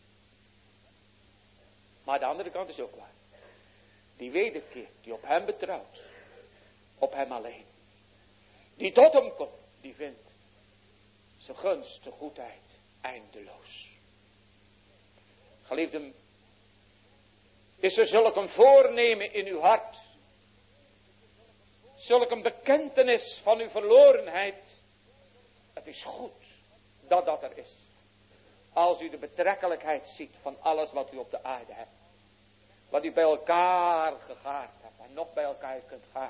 A: Maar de andere kant is ook waar. Die wederkeert, die op hem betrouwt. Op hem alleen. Die tot hem komt, die vindt zijn gunst, zijn goedheid eindeloos. Geliefden, is er zulk een voornemen in uw hart, zulk een bekentenis van uw verlorenheid. Het is goed dat dat er is. Als u de betrekkelijkheid ziet van alles wat u op de aarde hebt. Wat u bij elkaar gegaard hebt en nog bij elkaar kunt gaan.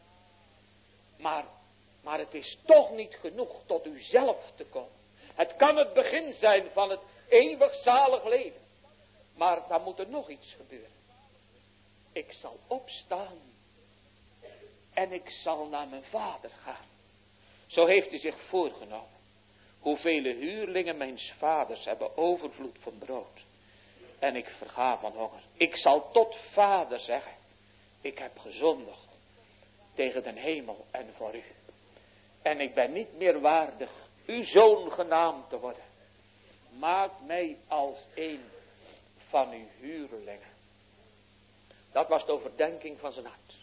A: Maar, maar het is toch niet genoeg tot uzelf te komen. Het kan het begin zijn van het eeuwig zalig leven. Maar dan moet er nog iets gebeuren. Ik zal opstaan. En ik zal naar mijn vader gaan. Zo heeft hij zich voorgenomen. Hoeveel huurlingen mijns vaders hebben overvloed van brood. En ik verga van honger. Ik zal tot vader zeggen. Ik heb gezondigd. Tegen den hemel en voor u. En ik ben niet meer waardig uw zoon genaamd te worden. Maak mij als een van uw huurlingen. Dat was de overdenking van zijn hart.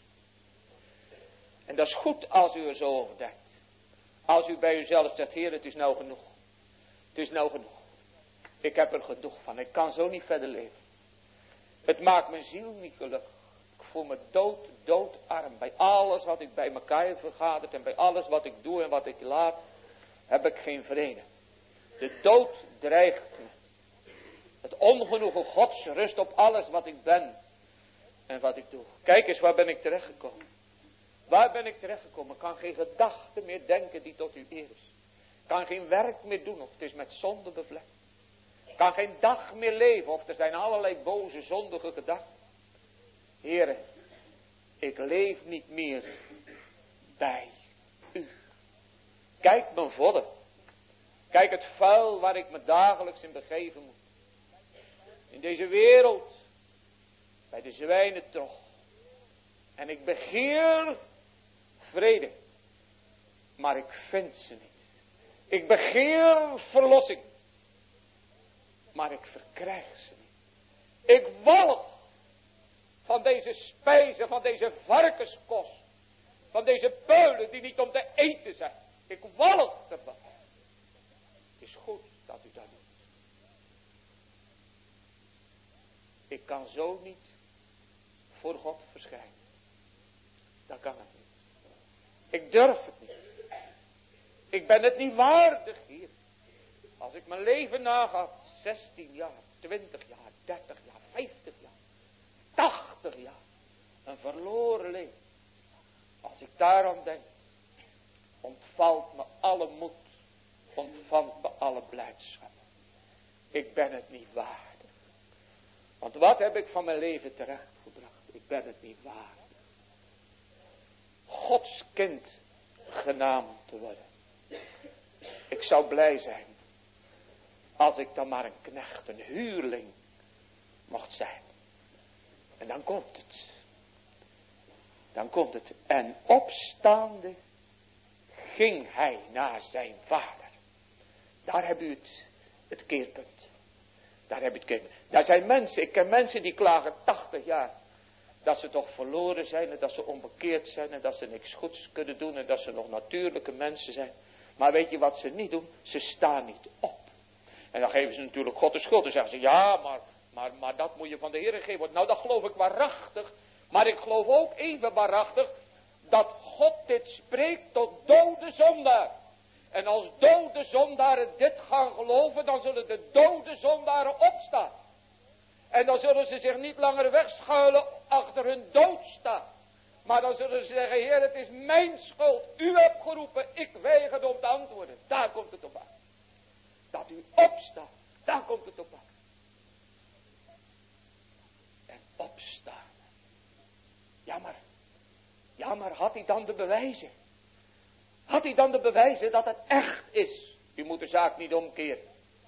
A: En dat is goed als u er zo over denkt. Als u bij uzelf zegt, Heer, het is nou genoeg. Het is nou genoeg. Ik heb er genoeg van. Ik kan zo niet verder leven. Het maakt mijn ziel niet gelukkig. Ik voel me dood, doodarm. Bij alles wat ik bij elkaar heb vergaderd. En bij alles wat ik doe en wat ik laat. Heb ik geen vrede. De dood dreigt me. Het ongenoegen Gods rust op alles wat ik ben. En wat ik doe. Kijk eens, waar ben ik terechtgekomen. Waar ben ik terechtgekomen? Ik kan geen gedachte meer denken die tot u eer is. Ik kan geen werk meer doen of het is met zonde bevlekt. Ik kan geen dag meer leven of er zijn allerlei boze zondige gedachten. Heere, ik leef niet meer bij u. Kijk mijn vodden. Kijk het vuil waar ik me dagelijks in begeven moet. In deze wereld. Bij de zwijnen toch. En ik begeer vrede. Maar ik vind ze niet. Ik begeer verlossing. Maar ik verkrijg ze niet. Ik walg van deze spijzen, van deze varkenskost. Van deze puilen die niet om te eten zijn. Ik walg ervan. Het is goed dat u dat doet. Ik kan zo niet voor God verschijnen. Dat kan het niet. Ik durf het niet. Ik ben het niet waardig hier. Als ik mijn leven naga, zestien jaar, twintig jaar, dertig jaar, vijftig jaar, tachtig jaar. Een verloren leven. Als ik daaraan denk, ontvalt me alle moed, ontvalt me alle blijdschap. Ik ben het niet waardig. Want wat heb ik van mijn leven terechtgebracht? Ik ben het niet waardig. Gods kind genaamd te worden. Ik zou blij zijn als ik dan maar een knecht, een huurling mocht zijn. En dan komt het. Dan komt het. En opstaande ging hij naar zijn vader. Daar heb u het, het keerpunt. Daar heb je het keerpunt. Daar zijn mensen, ik ken mensen die klagen tachtig jaar. Dat ze toch verloren zijn en dat ze onbekeerd zijn en dat ze niks goeds kunnen doen en dat ze nog natuurlijke mensen zijn. Maar weet je wat ze niet doen? Ze staan niet op. En dan geven ze natuurlijk God de schuld. Dan zeggen ze, ja, maar, maar, maar dat moet je van de Heer geven. Nou, dat geloof ik waarachtig. Maar ik geloof ook even waarachtig dat God dit spreekt tot dode zondaar. En als dode zondaren dit gaan geloven, dan zullen de dode zondaren opstaan. En dan zullen ze zich niet langer wegschuilen achter hun doodstaat. Maar dan zullen ze zeggen, Heer, het is mijn schuld. U hebt geroepen, ik weiger om te antwoorden. Daar komt het op aan. Dat u opstaat, daar komt het op aan. En opstaan. Ja, maar, ja, maar had hij dan de bewijzen? Had hij dan de bewijzen dat het echt is? U moet de zaak niet omkeren.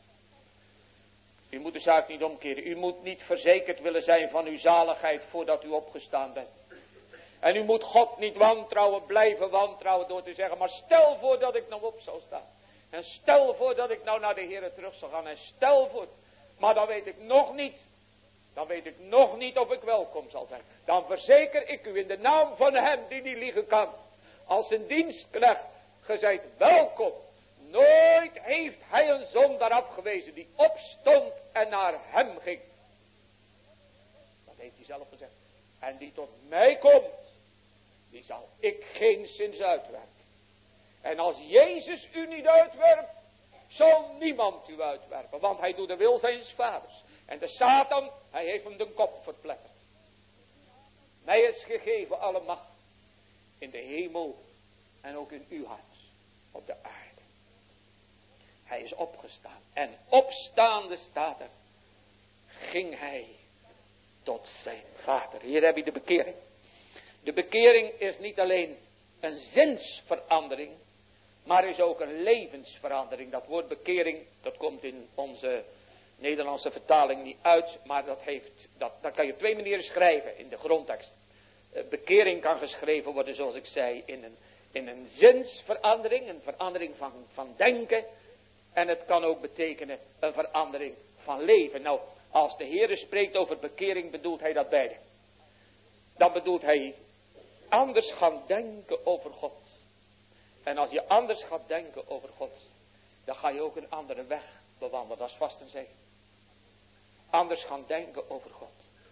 A: U moet de zaak niet omkeren. U moet niet verzekerd willen zijn van uw zaligheid voordat u opgestaan bent. En u moet God niet wantrouwen, blijven wantrouwen door te zeggen, maar stel voor dat ik nou op zou staan. En stel voor dat ik nou naar de Heer terug zou gaan. En stel voor, maar dan weet ik nog niet. Dan weet ik nog niet of ik welkom zal zijn. Dan verzeker ik u in de naam van hem die niet liegen kan. Als een dienstknecht, ge zijt welkom. Nooit heeft hij een zondaar afgewezen die opstond en naar hem ging. Dat heeft hij zelf gezegd. En die tot mij komt, die zal ik geenszins uitwerpen. En als Jezus u niet uitwerpt, zal niemand u uitwerpen. Want hij doet de wil zijns vaders. En de Satan, hij heeft hem de kop verpletterd. Mij is gegeven alle macht. In de hemel en ook in uw hart. Op de aarde. Hij is opgestaan. En opstaande staat er. Ging hij tot zijn vader. Hier heb je de bekering. De bekering is niet alleen een zinsverandering. Maar is ook een levensverandering. Dat woord bekering, dat komt in onze Nederlandse vertaling niet uit. Maar dat, heeft, dat, dat kan je op twee manieren schrijven in de grondtekst. Bekering kan geschreven worden zoals ik zei in een, in een zinsverandering. Een verandering van, van denken. En het kan ook betekenen een verandering van leven. Nou, als de Heer spreekt over bekering bedoelt hij dat beide. Dan bedoelt hij anders gaan denken over God. En als je anders gaat denken over God, dan ga je ook een andere weg bewandelen. Dat is vast en zeker. Anders gaan denken over God.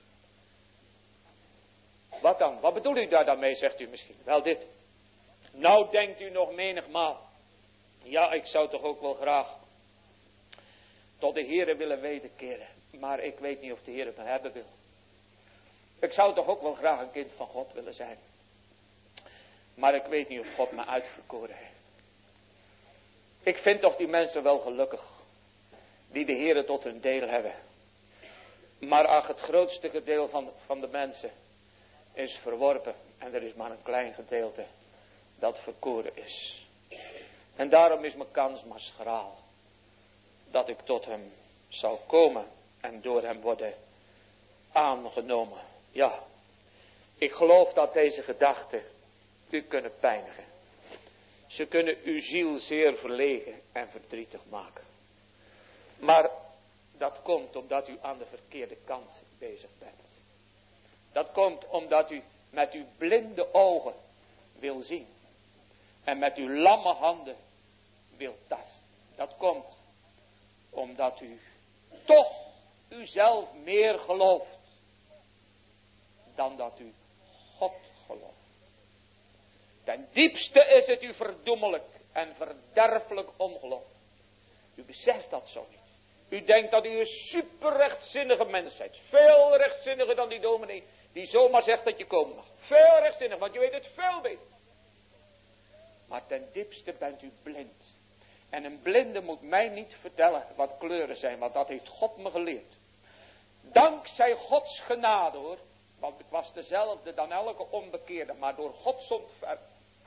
A: Wat dan? Wat bedoelt u daar dan mee, zegt u misschien? Wel dit. Nou denkt u nog menigmaal. Ja, ik zou toch ook wel graag tot de Heere willen wederkeren. Maar ik weet niet of de Heere van hebben wil. Ik zou toch ook wel graag een kind van God willen zijn. Maar ik weet niet of God me uitverkoren heeft. Ik vind toch die mensen wel gelukkig. Die de Heere tot hun deel hebben. Maar ach, het grootste gedeelte van, van de mensen is verworpen. En er is maar een klein gedeelte dat verkoren is. En daarom is mijn kans maar schraal. Dat ik tot hem zou komen. En door hem worden aangenomen. Ja, ik geloof dat deze gedachten u kunnen pijnigen. Ze kunnen uw ziel zeer verlegen en verdrietig maken. Maar dat komt omdat u aan de verkeerde kant bezig bent. Dat komt omdat u met uw blinde ogen wil zien. En met uw lamme handen wil tasten. Dat komt omdat u toch uzelf meer gelooft. Dan dat u God gelooft. Ten diepste is het u verdoemelijk en verderfelijk ongeloof. U beseft dat zo niet. U denkt dat u een superrechtzinnige mens bent. Veel rechtzinniger dan die dominee die zomaar zegt dat je komen mag. Veel rechtzinniger, want je weet het veel beter. Maar ten diepste bent u blind. En een blinde moet mij niet vertellen wat kleuren zijn, want dat heeft God me geleerd. Dankzij Gods genade hoor. Want ik was dezelfde dan elke onbekeerde. Maar door Gods ontferming.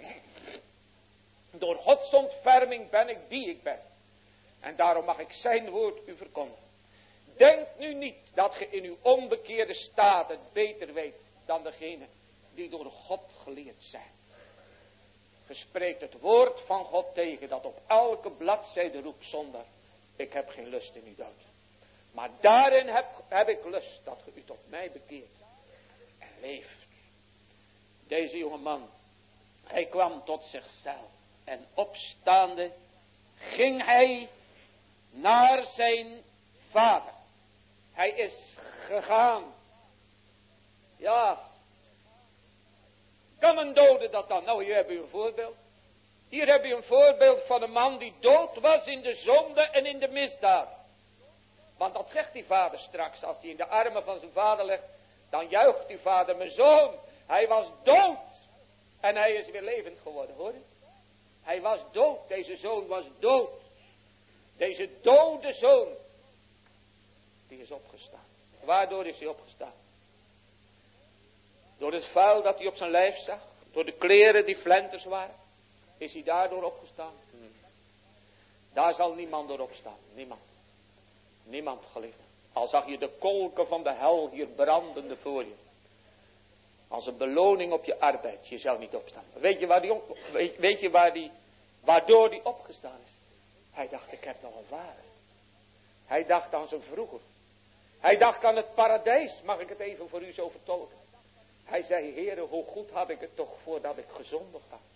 A: Door Gods ontferming ben ik die ik ben. En daarom mag ik zijn woord u verkondigen. Denk nu niet dat ge in uw onbekeerde staat het beter weet dan degene die door God geleerd zijn. Ge spreekt het woord van God tegen dat op elke bladzijde roept zonder. Ik heb geen lust in uw dood. Maar daarin heb, heb ik lust dat ge u tot mij bekeert. En leeft. Deze jonge man. Hij kwam tot zichzelf. En opstaande ging hij naar zijn vader. Hij is gegaan. Ja. Kan een dode dat dan? Nou, hier heb u een voorbeeld. Hier heb je een voorbeeld van een man die dood was in de zonde en in de misdaad. Want dat zegt die vader straks als hij in de armen van zijn vader ligt. Dan juicht die vader, mijn zoon, Hij was dood. En hij is weer levend geworden, hoor. Hij was dood. Deze zoon was dood. Deze dode zoon. Die is opgestaan. Waardoor is hij opgestaan? Door het vuil dat hij op zijn lijf zag. Door de kleren die flenters waren. Is hij daardoor opgestaan? Hmm. Daar zal niemand door opstaan. Niemand. Niemand, geliefde. Al zag je de kolken van de hel hier brandende voor je. Als een beloning op je arbeid. Je zou niet opstaan. Weet je, waar die op, weet, weet je waar die, waardoor die opgestaan is? Hij dacht, ik heb nog een vader. Hij dacht aan zijn vroeger. Hij dacht aan het paradijs. Mag ik het even voor u zo vertolken? Hij zei, Heere, hoe goed had ik het toch voordat ik gezondigd had.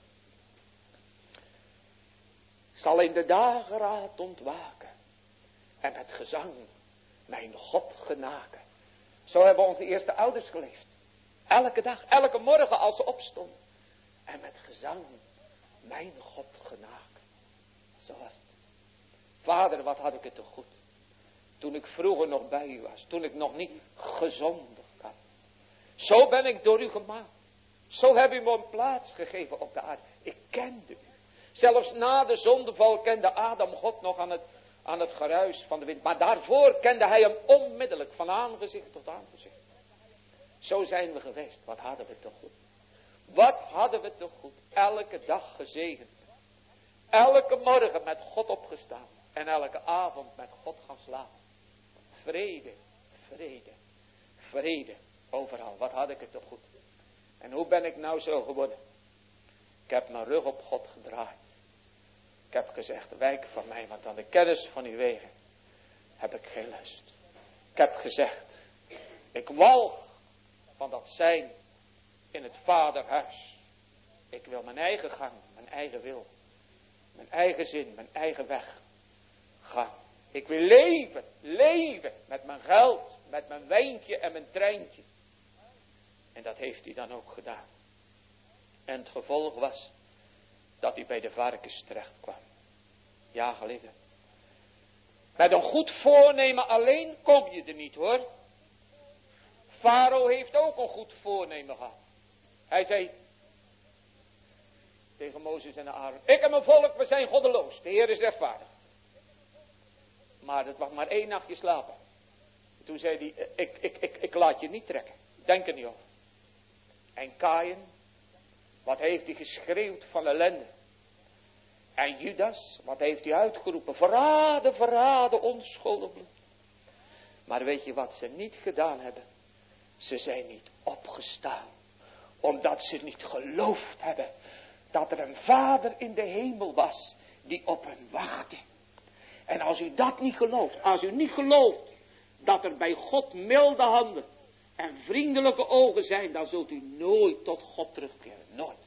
A: Zal in de dageraad ontwaken. En met gezang mijn God genaken. Zo hebben onze eerste ouders geleefd. Elke dag, elke morgen als ze opstonden. En met gezang mijn God genaken. Zo was het. Vader, wat had ik het toch goed. Toen ik vroeger nog bij u was. Toen ik nog niet gezondigd had. Zo ben ik door u gemaakt. Zo heb u me een plaats gegeven op de aarde. Ik kende u. Zelfs na de zondeval kende Adam God nog aan het, aan het geruis van de wind. Maar daarvoor kende hij hem onmiddellijk. Van aangezicht tot aangezicht. Zo zijn we geweest. Wat hadden we toch goed. Wat hadden we toch goed. Elke dag gezegend. Elke morgen met God opgestaan. En elke avond met God gaan slapen. Vrede, vrede, vrede. Overal. Wat had ik het toch goed. En hoe ben ik nou zo geworden. Ik heb mijn rug op God gedraaid. Ik heb gezegd, wijk van mij, want aan de kennis van uw wegen heb ik geen lust. Ik heb gezegd, ik walg van dat zijn in het vaderhuis. Ik wil mijn eigen gang, mijn eigen wil, mijn eigen zin, mijn eigen weg gaan. Ik wil leven, leven met mijn geld, met mijn wijntje en mijn treintje. En dat heeft hij dan ook gedaan. En het gevolg was dat hij bij de varkens terecht kwam. Ja, geliefde. Met een goed voornemen alleen kom je er niet, hoor. Farao heeft ook een goed voornemen gehad. Hij zei tegen Mozes en Aaron, ik en mijn volk, we zijn goddeloos. De Heer is rechtvaardig. Maar het was maar één nachtje slapen. Toen zei hij, ik, ik, ik, ik laat je niet trekken. Denk er niet over. En Kaïn, wat heeft hij geschreeuwd van ellende. En Judas, wat heeft hij uitgeroepen. Verraden, verraden, onschuldig bloed. Maar weet je wat ze niet gedaan hebben? Ze zijn niet opgestaan. Omdat ze niet geloofd hebben. Dat er een vader in de hemel was. Die op hen wachtte. En als u dat niet gelooft. Als u niet gelooft. Dat er bij God milde handen. En vriendelijke ogen zijn. Dan zult u nooit tot God terugkeren. Nooit.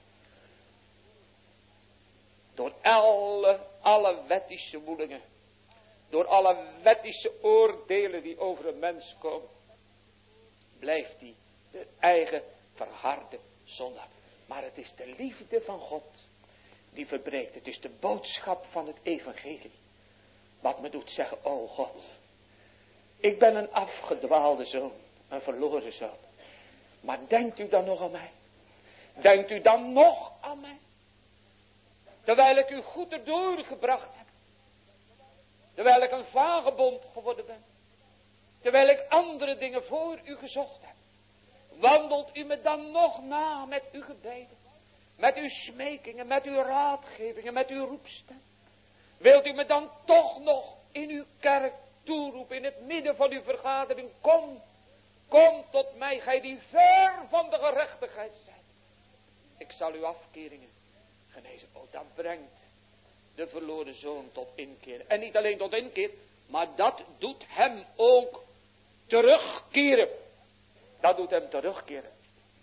A: Door alle, alle wettische woelingen. Door alle wettische oordelen die over een mens komen. Blijft hij de eigen verharde zondaar. Maar het is de liefde van God die verbreekt. Het is de boodschap van het evangelie. Wat me doet zeggen, oh God. Ik ben een afgedwaalde zoon. Een verloren zoon. Maar denkt u dan nog aan mij? Denkt u dan nog aan mij? Terwijl ik u goed erdoor gebracht heb. Terwijl ik een vagebond geworden ben. Terwijl ik andere dingen voor u gezocht heb. Wandelt u me dan nog na met uw gebeden. Met uw smekingen, met uw raadgevingen, met uw roepstem. Wilt u me dan toch nog in uw kerk toeroepen, in het midden van uw vergadering. Kom, kom tot mij, gij die ver van de gerechtigheid zijt. Ik zal uw afkeringen genezen. Oh, dat brengt de verloren zoon tot inkeer. En niet alleen tot inkeer, maar dat doet hem ook terugkeren. Dat doet hem terugkeren.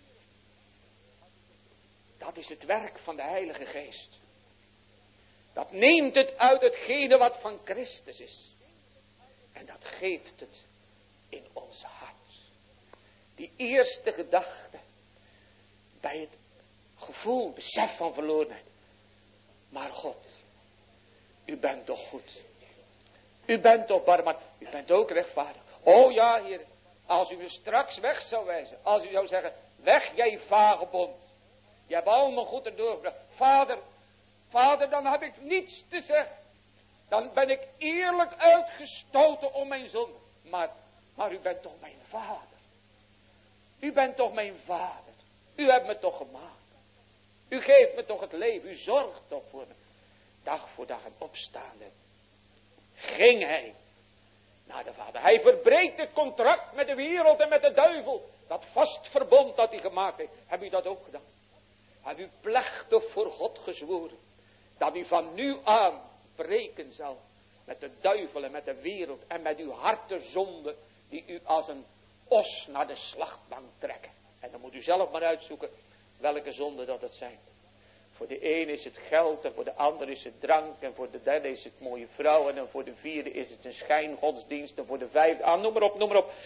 A: Dat is het werk van de Heilige Geest. Dat neemt het uit hetgene wat van Christus is. En dat geeft het in ons hart. Die eerste gedachte. Bij het gevoel, besef van verlorenheid. Maar God. U bent toch goed. U bent toch barmhartig. U bent ook rechtvaardig. Oh ja, Heer. Als u me straks weg zou wijzen. Als u zou zeggen, weg jij vagebond. Je hebt al mijn goed erdoor gebracht. Vader, vader, dan heb ik niets te zeggen. Dan ben ik eerlijk uitgestoten om mijn zonde. Maar, maar u bent toch mijn vader. U bent toch mijn vader. U hebt me toch gemaakt. U geeft me toch het leven. U zorgt toch voor me. Dag voor dag en opstaande. Ging hij naar de vader. Hij verbreekt het contract met de wereld en met de duivel. Dat vast verbond dat hij gemaakt heeft. Heb u dat ook gedaan? Heb u plechtig voor God gezworen. Dat u van nu aan breken zal. Met de duivel en met de wereld. En met uw hartezonde. Die u als een os naar de slachtbank trekken. En dan moet u zelf maar uitzoeken. Welke zonden dat het zijn. Voor de een is het geld. En voor de ander is het drank. En voor de derde is het mooie vrouwen. En voor de vierde is het een schijngodsdienst. En voor de vijfde. Ah, noem maar op, noem maar op.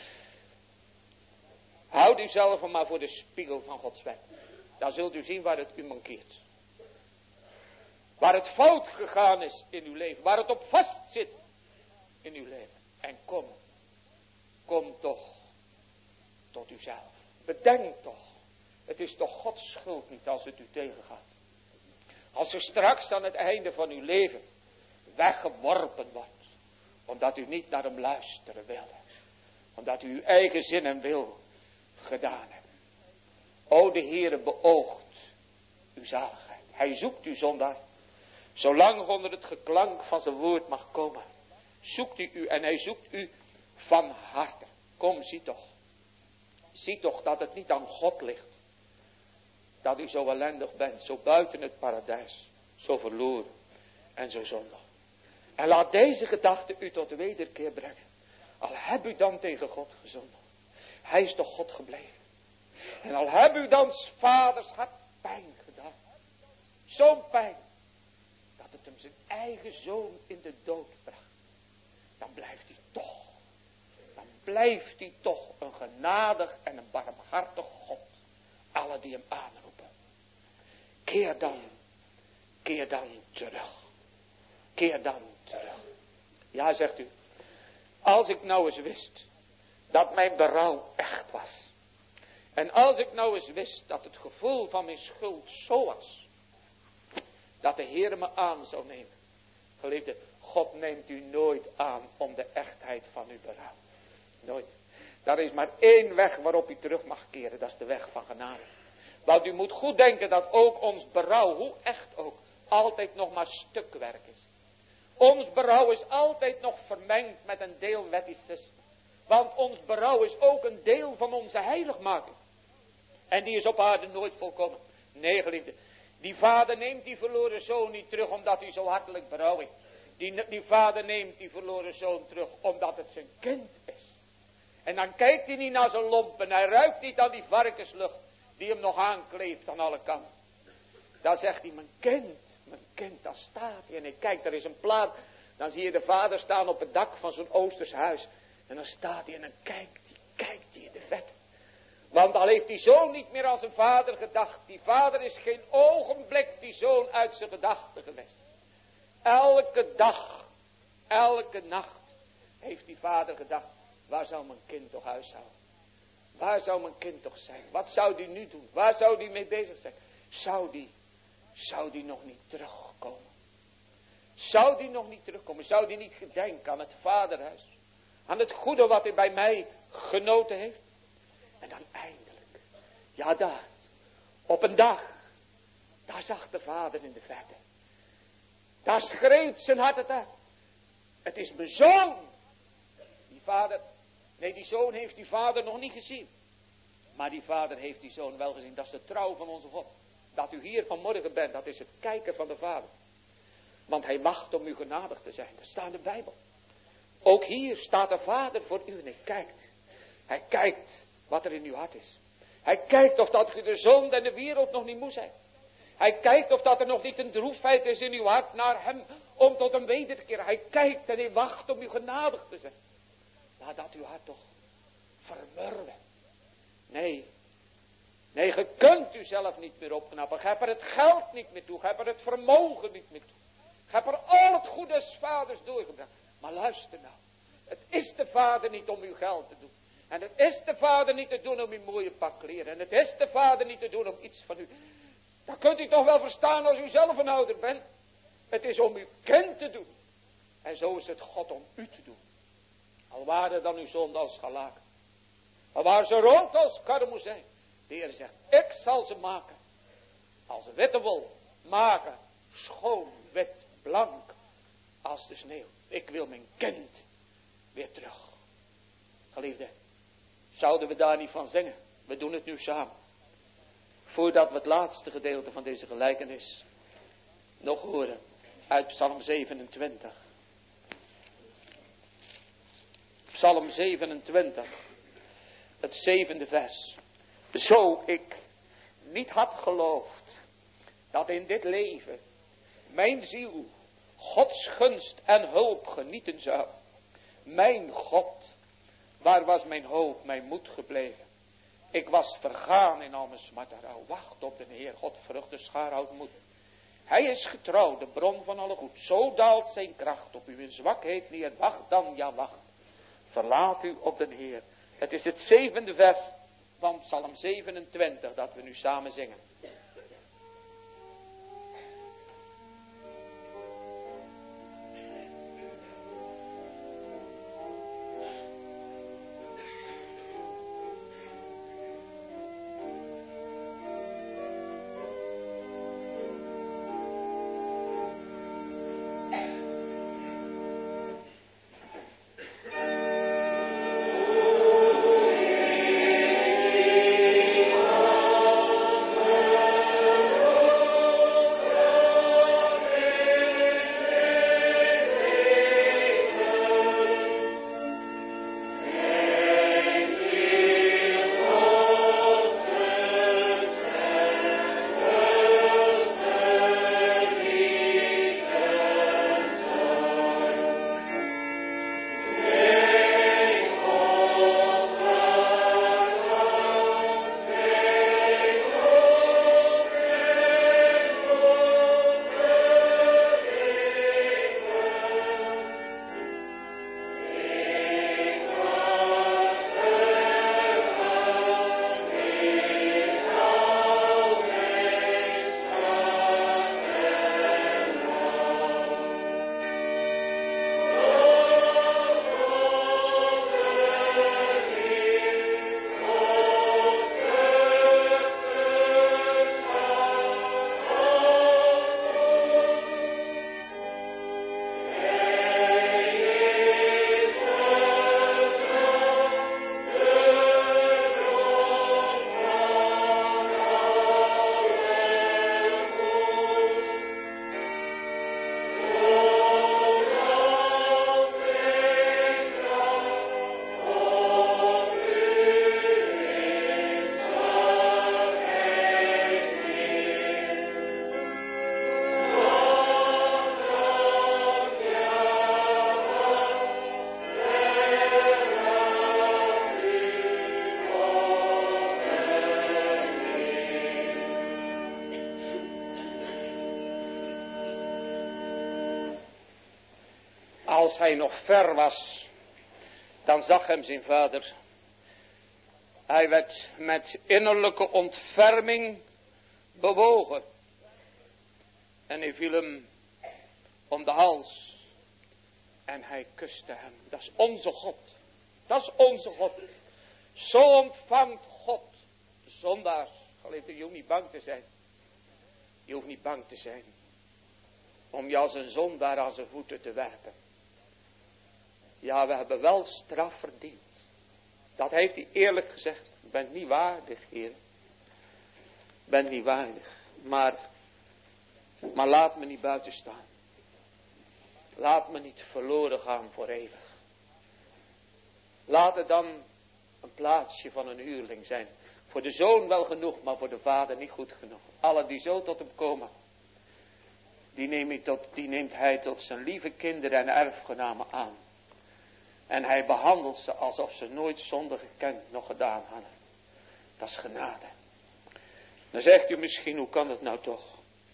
A: Houd u zelf maar voor de spiegel van Gods wet. Dan zult u zien waar het u mankeert. Waar het fout gegaan is in uw leven. Waar het op vast zit in uw leven. En kom. Kom toch tot uzelf. Bedenk toch. Het is toch Gods schuld niet als het u tegengaat. Als u straks aan het einde van uw leven weggeworpen wordt. Omdat u niet naar hem luisteren wilde. Omdat u uw eigen zin en wil gedaan hebt. O, de Heere beoogt uw zaligheid. Hij zoekt u zondaar. Zolang onder het geklank van zijn woord mag komen. Zoekt u u en hij zoekt u van harte. Kom, zie toch. Zie toch dat het niet aan God ligt. Dat u zo ellendig bent. Zo buiten het paradijs. Zo verloren. En zo zondig. En laat deze gedachte u tot de wederkeer brengen. Al heb u dan tegen God gezonden. Hij is toch God gebleven. En al heb u dan 's vaders hart pijn gedaan. Zo'n pijn. Dat het hem zijn eigen zoon in de dood bracht. Dan blijft hij toch. Dan blijft hij toch een genadig en een barmhartig God. Alle die hem aanroepen. Keer dan. Keer dan terug. Keer dan terug. Ja, zegt u. Als ik nou eens wist. Dat mijn berouw echt was. En als ik nou eens wist dat het gevoel van mijn schuld zo was. Dat de Heer me aan zou nemen. Geliefde, God neemt u nooit aan om de echtheid van uw berouw. Nooit. Daar is maar één weg waarop u terug mag keren. Dat is de weg van genade. Want u moet goed denken dat ook ons berouw, hoe echt ook, altijd nog maar stukwerk is. Ons berouw is altijd nog vermengd met een deel wettisch. Want ons berouw is ook een deel van onze heiligmaking. En die is op aarde nooit volkomen. Nee, geliefde. Die vader neemt die verloren zoon niet terug omdat hij zo hartelijk berouw heeft. Die, die vader neemt die verloren zoon terug omdat het zijn kind is. En dan kijkt hij niet naar zijn lompen. Hij ruikt niet aan die varkenslucht die hem nog aankleeft aan alle kanten. Dan zegt hij, mijn kind, mijn kind, daar staat hij. En hij kijkt, er is een plaat. Dan zie je de vader staan op het dak van zo'n Oosters huis. En dan staat hij en dan kijkt hij, kijkt hij in de vet. Want al heeft die zoon niet meer als een vader gedacht. Die vader is geen ogenblik die zoon uit zijn gedachten geweest. Elke dag, elke nacht heeft die vader gedacht. Waar zou mijn kind toch huishouden? Waar zou mijn kind toch zijn? Wat zou die nu doen? Waar zou die mee bezig zijn? Zou die, zou die nog niet terugkomen? Zou die nog niet terugkomen? Zou die niet gedenken aan het vaderhuis? Aan het goede wat hij bij mij genoten heeft? En dan eindelijk, ja daar, op een dag, daar zag de vader in de verte. Daar schreeuwt zijn hart het uit. Het is mijn zoon. Die vader, nee die zoon heeft die vader nog niet gezien. Maar die vader heeft die zoon wel gezien. Dat is de trouw van onze God. Dat u hier vanmorgen bent, dat is het kijken van de vader. Want hij wacht om u genadig te zijn. Dat staat in de Bijbel. Ook hier staat de vader voor u en hij kijkt. Hij kijkt wat er in uw hart is. Hij kijkt of dat u de zonde en de wereld nog niet moe zijn. Hij kijkt of dat er nog niet een droefheid is in uw hart naar hem om tot hem weder te keren. Hij kijkt en hij wacht om u genadig te zijn. Laat dat uw hart toch vermurwen. Nee. Nee, je kunt u zelf niet meer opknappen. Je hebt er het geld niet meer toe. Je hebt er het vermogen niet meer toe. Je hebt er al het goede des vaders doorgebracht. Maar luister nou. Het is de vader niet om uw geld te doen. En het is de vader niet te doen om uw mooie pak kleren. En het is de vader niet te doen om iets van u. Dat kunt u toch wel verstaan als u zelf een ouder bent. Het is om uw kind te doen. En zo is het God om u te doen. Al waren dan uw zonde als scharlaken. Al waren ze rond als karmozijn. De Heer zegt, ik zal ze maken. Als witte wol. Maken. Schoon, wit, blank. Als de sneeuw. Ik wil mijn kind weer terug. Geliefde. Zouden we daar niet van zingen? We doen het nu samen. Voordat we het laatste gedeelte van deze gelijkenis nog horen. Uit Psalm zevenentwintig. Psalm zevenentwintig. Het zevende vers. Zo ik niet had geloofd dat in dit leven mijn ziel Gods gunst en hulp genieten zou. Mijn God, waar was mijn hoop, mijn moed gebleven? Ik was vergaan in al mijn smart en rouw. Wacht op de Heer, God vrucht de schaar houdt moed. Hij is getrouw, de bron van alle goed. Zo daalt zijn kracht op u in zwakheid neer. Wacht dan, ja wacht. Verlaat u op de Heer. Het is het zevende vers van Psalm zevenentwintig dat we nu samen zingen. Als hij nog ver was, dan zag hem zijn vader. Hij werd met innerlijke ontferming bewogen. En hij viel hem om de hals. En hij kuste hem. Dat is onze God. Dat is onze God. Zo ontvangt God zondaars. Geliefde, je hoeft niet bang te zijn. Je hoeft niet bang te zijn. Om je als een zondaar aan zijn voeten te werpen. Ja, we hebben wel straf verdiend. Dat heeft hij eerlijk gezegd. Ik ben niet waardig, Heer. Ik ben niet waardig. Maar, maar laat me niet buiten staan. Laat me niet verloren gaan voor eeuwig. Laat het dan een plaatsje van een huurling zijn. Voor de zoon wel genoeg, maar voor de vader niet goed genoeg. Alle die zo tot hem komen. Die neemt hij tot, die neemt hij tot zijn lieve kinderen en erfgenamen aan. En hij behandelt ze alsof ze nooit zonde gekend nog gedaan hadden. Dat is genade. Dan zegt u misschien, hoe kan het nou toch?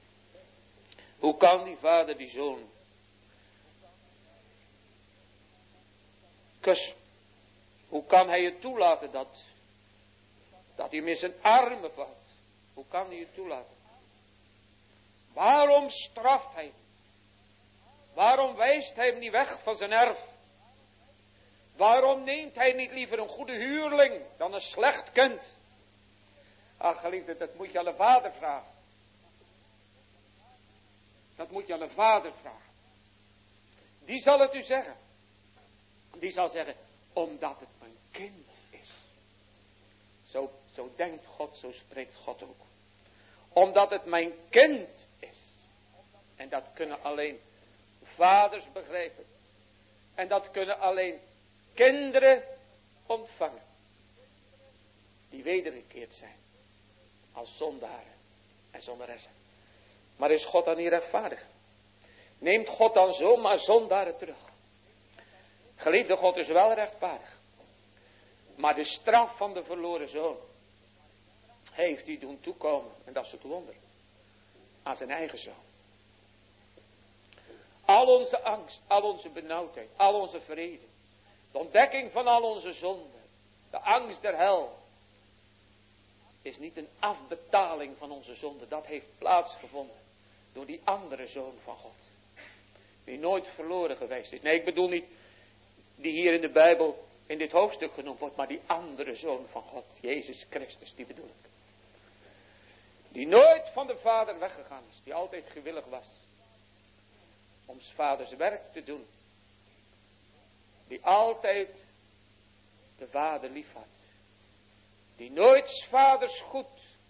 A: Hoe kan die vader die zoon kussen? Hoe kan hij het toelaten dat, dat hij hem in zijn armen valt? Hoe kan hij het toelaten? Waarom straft hij hem? Waarom wijst hij hem niet weg van zijn erf? Waarom neemt hij niet liever een goede huurling dan een slecht kind? Ach, geliefde, dat moet je aan de vader vragen. Dat moet je aan de vader vragen. Die zal het u zeggen. Die zal zeggen, omdat het mijn kind is. Zo, zo denkt God, zo spreekt God ook. Omdat het mijn kind is. En dat kunnen alleen vaders begrijpen. En dat kunnen alleen kinderen ontvangen. Die wedergekeerd zijn. Als zondaren en zondaressen. Maar is God dan niet rechtvaardig? Neemt God dan zomaar zondaren terug? Geliefde, God is wel rechtvaardig. Maar de straf van de verloren zoon heeft hij doen toekomen. En dat is het wonder. Aan zijn eigen zoon. Al onze angst, al onze benauwdheid, al onze vrede. De ontdekking van al onze zonden. De angst der hel. Is niet een afbetaling van onze zonde. Dat heeft plaatsgevonden. Door die andere zoon van God. Die nooit verloren geweest is. Nee, ik bedoel niet die hier in de Bijbel in dit hoofdstuk genoemd wordt. Maar die andere zoon van God. Jezus Christus, die bedoel ik. Die nooit van de Vader weggegaan is. Die altijd gewillig was. Om 's vaders werk te doen. Die altijd de Vader lief had. Die nooit 's vaders goed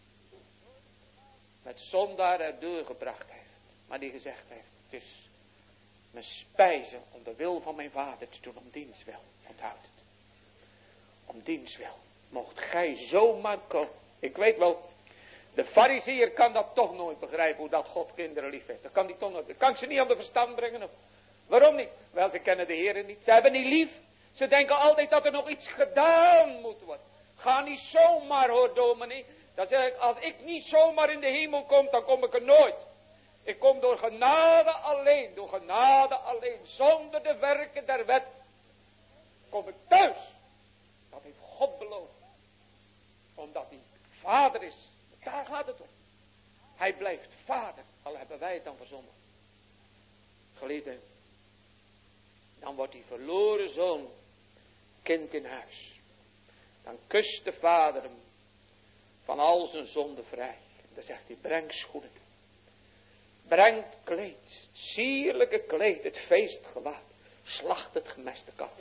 A: met zondaar er doorgebracht heeft. Maar die gezegd heeft, het is mijn spijze om de wil van mijn Vader te doen, om diens wil. Onthoud het. Om diens wil. Mocht gij zomaar komen. Ik weet wel, de farizeeër kan dat toch nooit begrijpen, hoe dat God kinderen lief heeft. Dat kan die toch nooit. Dat kan ik ze niet aan de verstand brengen. Of, waarom niet? Wel, ze kennen de Heer niet. Ze hebben niet lief. Ze denken altijd dat er nog iets gedaan moet worden. Ga niet zomaar, hoor dominee. Dan zeg ik, als ik niet zomaar in de hemel kom, dan kom ik er nooit. Ik kom door genade alleen, door genade alleen, zonder de werken der wet. Kom ik thuis. Dat heeft God beloofd. Omdat hij vader is. Daar gaat het om. Hij blijft vader, al hebben wij het dan verzonnen. Geliefde, dan wordt die verloren zoon kind in huis. Dan kust de vader hem van al zijn zonde vrij. Dan zegt hij, breng schoenen. Breng het kleed, het sierlijke kleed, het feestgewaad. Slacht het gemeste kalf.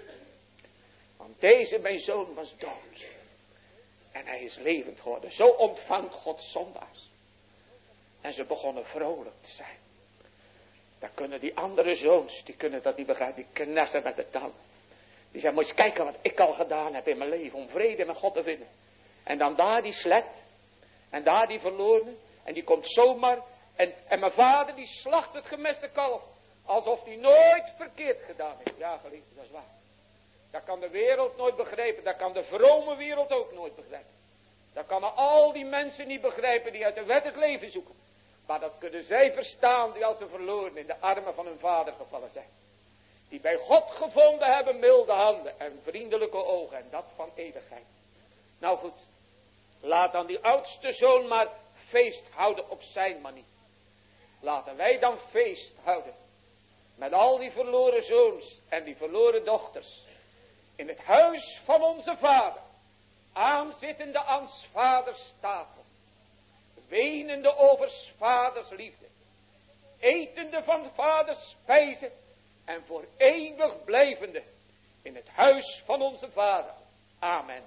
A: Want deze mijn zoon was dood. En hij is levend geworden. Zo ontvangt God zondaars. En ze begonnen vrolijk te zijn. Dan kunnen die andere zoons, die kunnen dat niet begrijpen. Die knessen met de tanden. Die zeggen, moet je kijken wat ik al gedaan heb in mijn leven. Om vrede met God te vinden. En dan daar die slet. En daar die verloren. En die komt zomaar. En, en mijn vader die slacht het gemeste kalf. Alsof hij nooit verkeerd gedaan heeft. Ja, geliefde, dat is waar. Dat kan de wereld nooit begrijpen. Dat kan de vrome wereld ook nooit begrijpen. Dat kan al die mensen niet begrijpen die uit de wet het leven zoeken. Maar dat kunnen zij verstaan die als ze verloren in de armen van hun vader gevallen zijn. Die bij God gevonden hebben milde handen en vriendelijke ogen en dat van eeuwigheid. Nou goed, laat dan die oudste zoon maar feest houden op zijn manier. Laten wij dan feest houden met al die verloren zoons en die verloren dochters. In het huis van onze vader, aanzittende aan 's vaders tafel. Wenende over 's vaders liefde. Etende van vaders spijzen. En voor eeuwig blijvende in het huis van onze vader. Amen.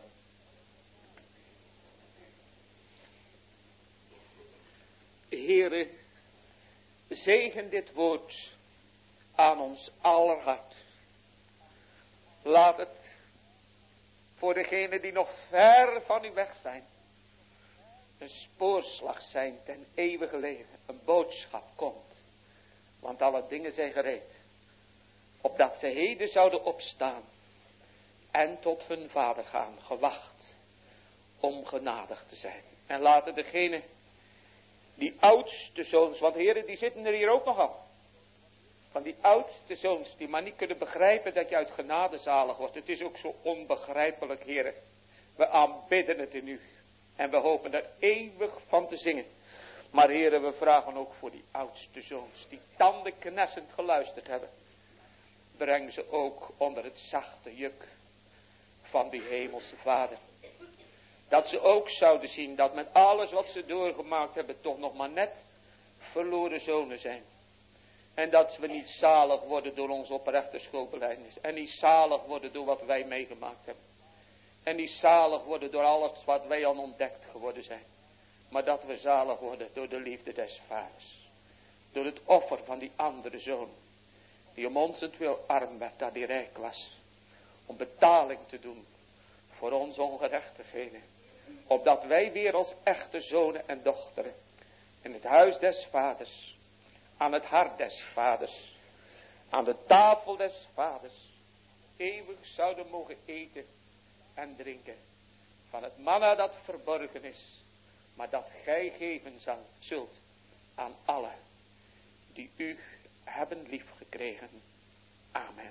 A: Heere, zegen dit woord aan ons aller hart. Laat het voor degenen die nog ver van u weg zijn, een spoorslag zijn ten eeuwige leven. Een boodschap komt. Want alle dingen zijn gereed. Opdat ze heden zouden opstaan. En tot hun vader gaan. Gewacht. Om genadig te zijn. En laten degenen. Die oudste zoons. Want heren die zitten er hier ook nog al. van die oudste zoons die maar niet kunnen begrijpen dat je uit genade zalig wordt. Het is ook zo onbegrijpelijk, heren. We aanbidden het in u. En we hopen er eeuwig van te zingen. Maar heren, we vragen ook voor die oudste zoons die tandenknersend geluisterd hebben. Breng ze ook onder het zachte juk van die hemelse Vader. Dat ze ook zouden zien dat met alles wat ze doorgemaakt hebben toch nog maar net verloren zonen zijn. En dat we niet zalig worden door ons oprechte schuldbelijdenis. En niet zalig worden door wat wij meegemaakt hebben. En niet zalig worden door alles wat wij al ontdekt geworden zijn. Maar dat we zalig worden door de liefde des vaders. Door het offer van die andere zoon. Die om onzentwil arm werd, dat hij rijk was. Om betaling te doen voor onze ongerechtigheden. Opdat wij weer als echte zonen en dochteren in het huis des vaders, aan het hart des vaders, aan de tafel des vaders, eeuwig zouden mogen eten en drinken van het manna dat verborgen is, maar dat gij geven zal, zult aan allen die u hebben liefgekregen. Amen.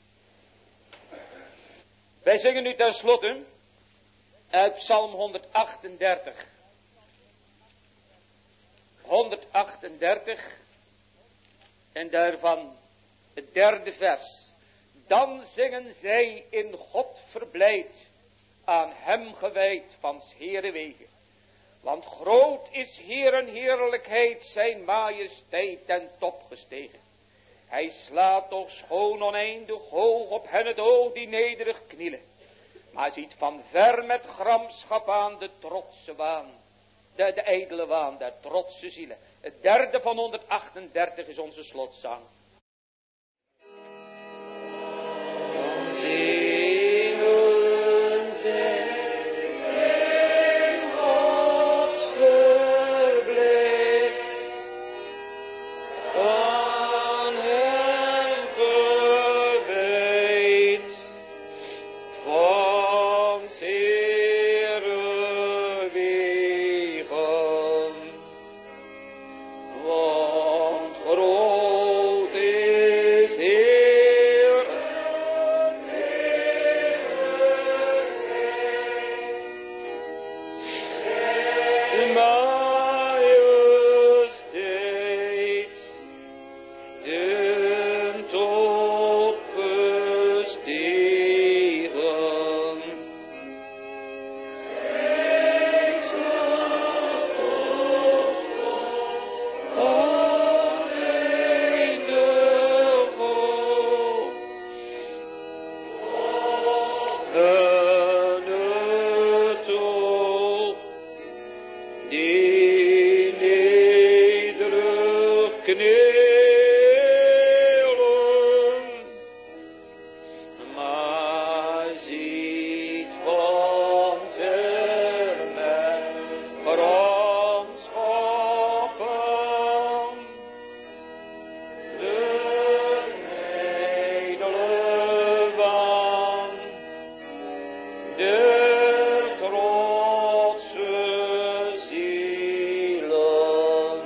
A: Wij zingen nu tenslotte uit Psalm honderdachtendertig. honderdachtendertig en daarvan het derde vers. Dan zingen zij in God verblijd, aan hem gewijd van 's Heere wegen. Want groot is Heeren heerlijkheid, zijn majesteit ten top gestegen. Hij slaat toch schoon oneindig hoog op hen het oog die nederig knielen. Maar ziet van ver met gramschap aan de trotse waan. De, de ijdele waan der trotse zielen. Het derde van honderdachtendertig is onze slotzang. Zingen zij in God verblijd, aan hem gewijd, van 's Heere wegen, want groot is Heer majesteit ten top gestegen. Oneindig hoog. En het oog die nederig knielen, maar ziet van ver met gramschappen de ijdele waan der trotse zielen.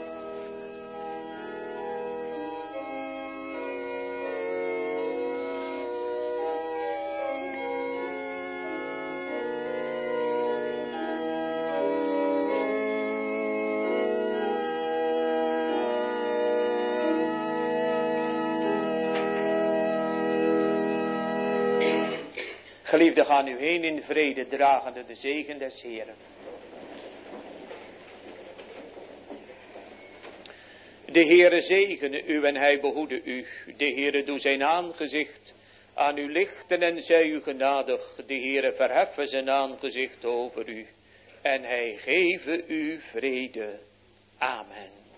A: Geliefden, gaan u heen in vrede, dragende de zegen des Heeren. De Heere zegene u en hij behoede u. De Heere doe zijn aangezicht aan u lichten en zij u genadig. De Heere verheffen zijn aangezicht over u en hij geven u vrede. Amen.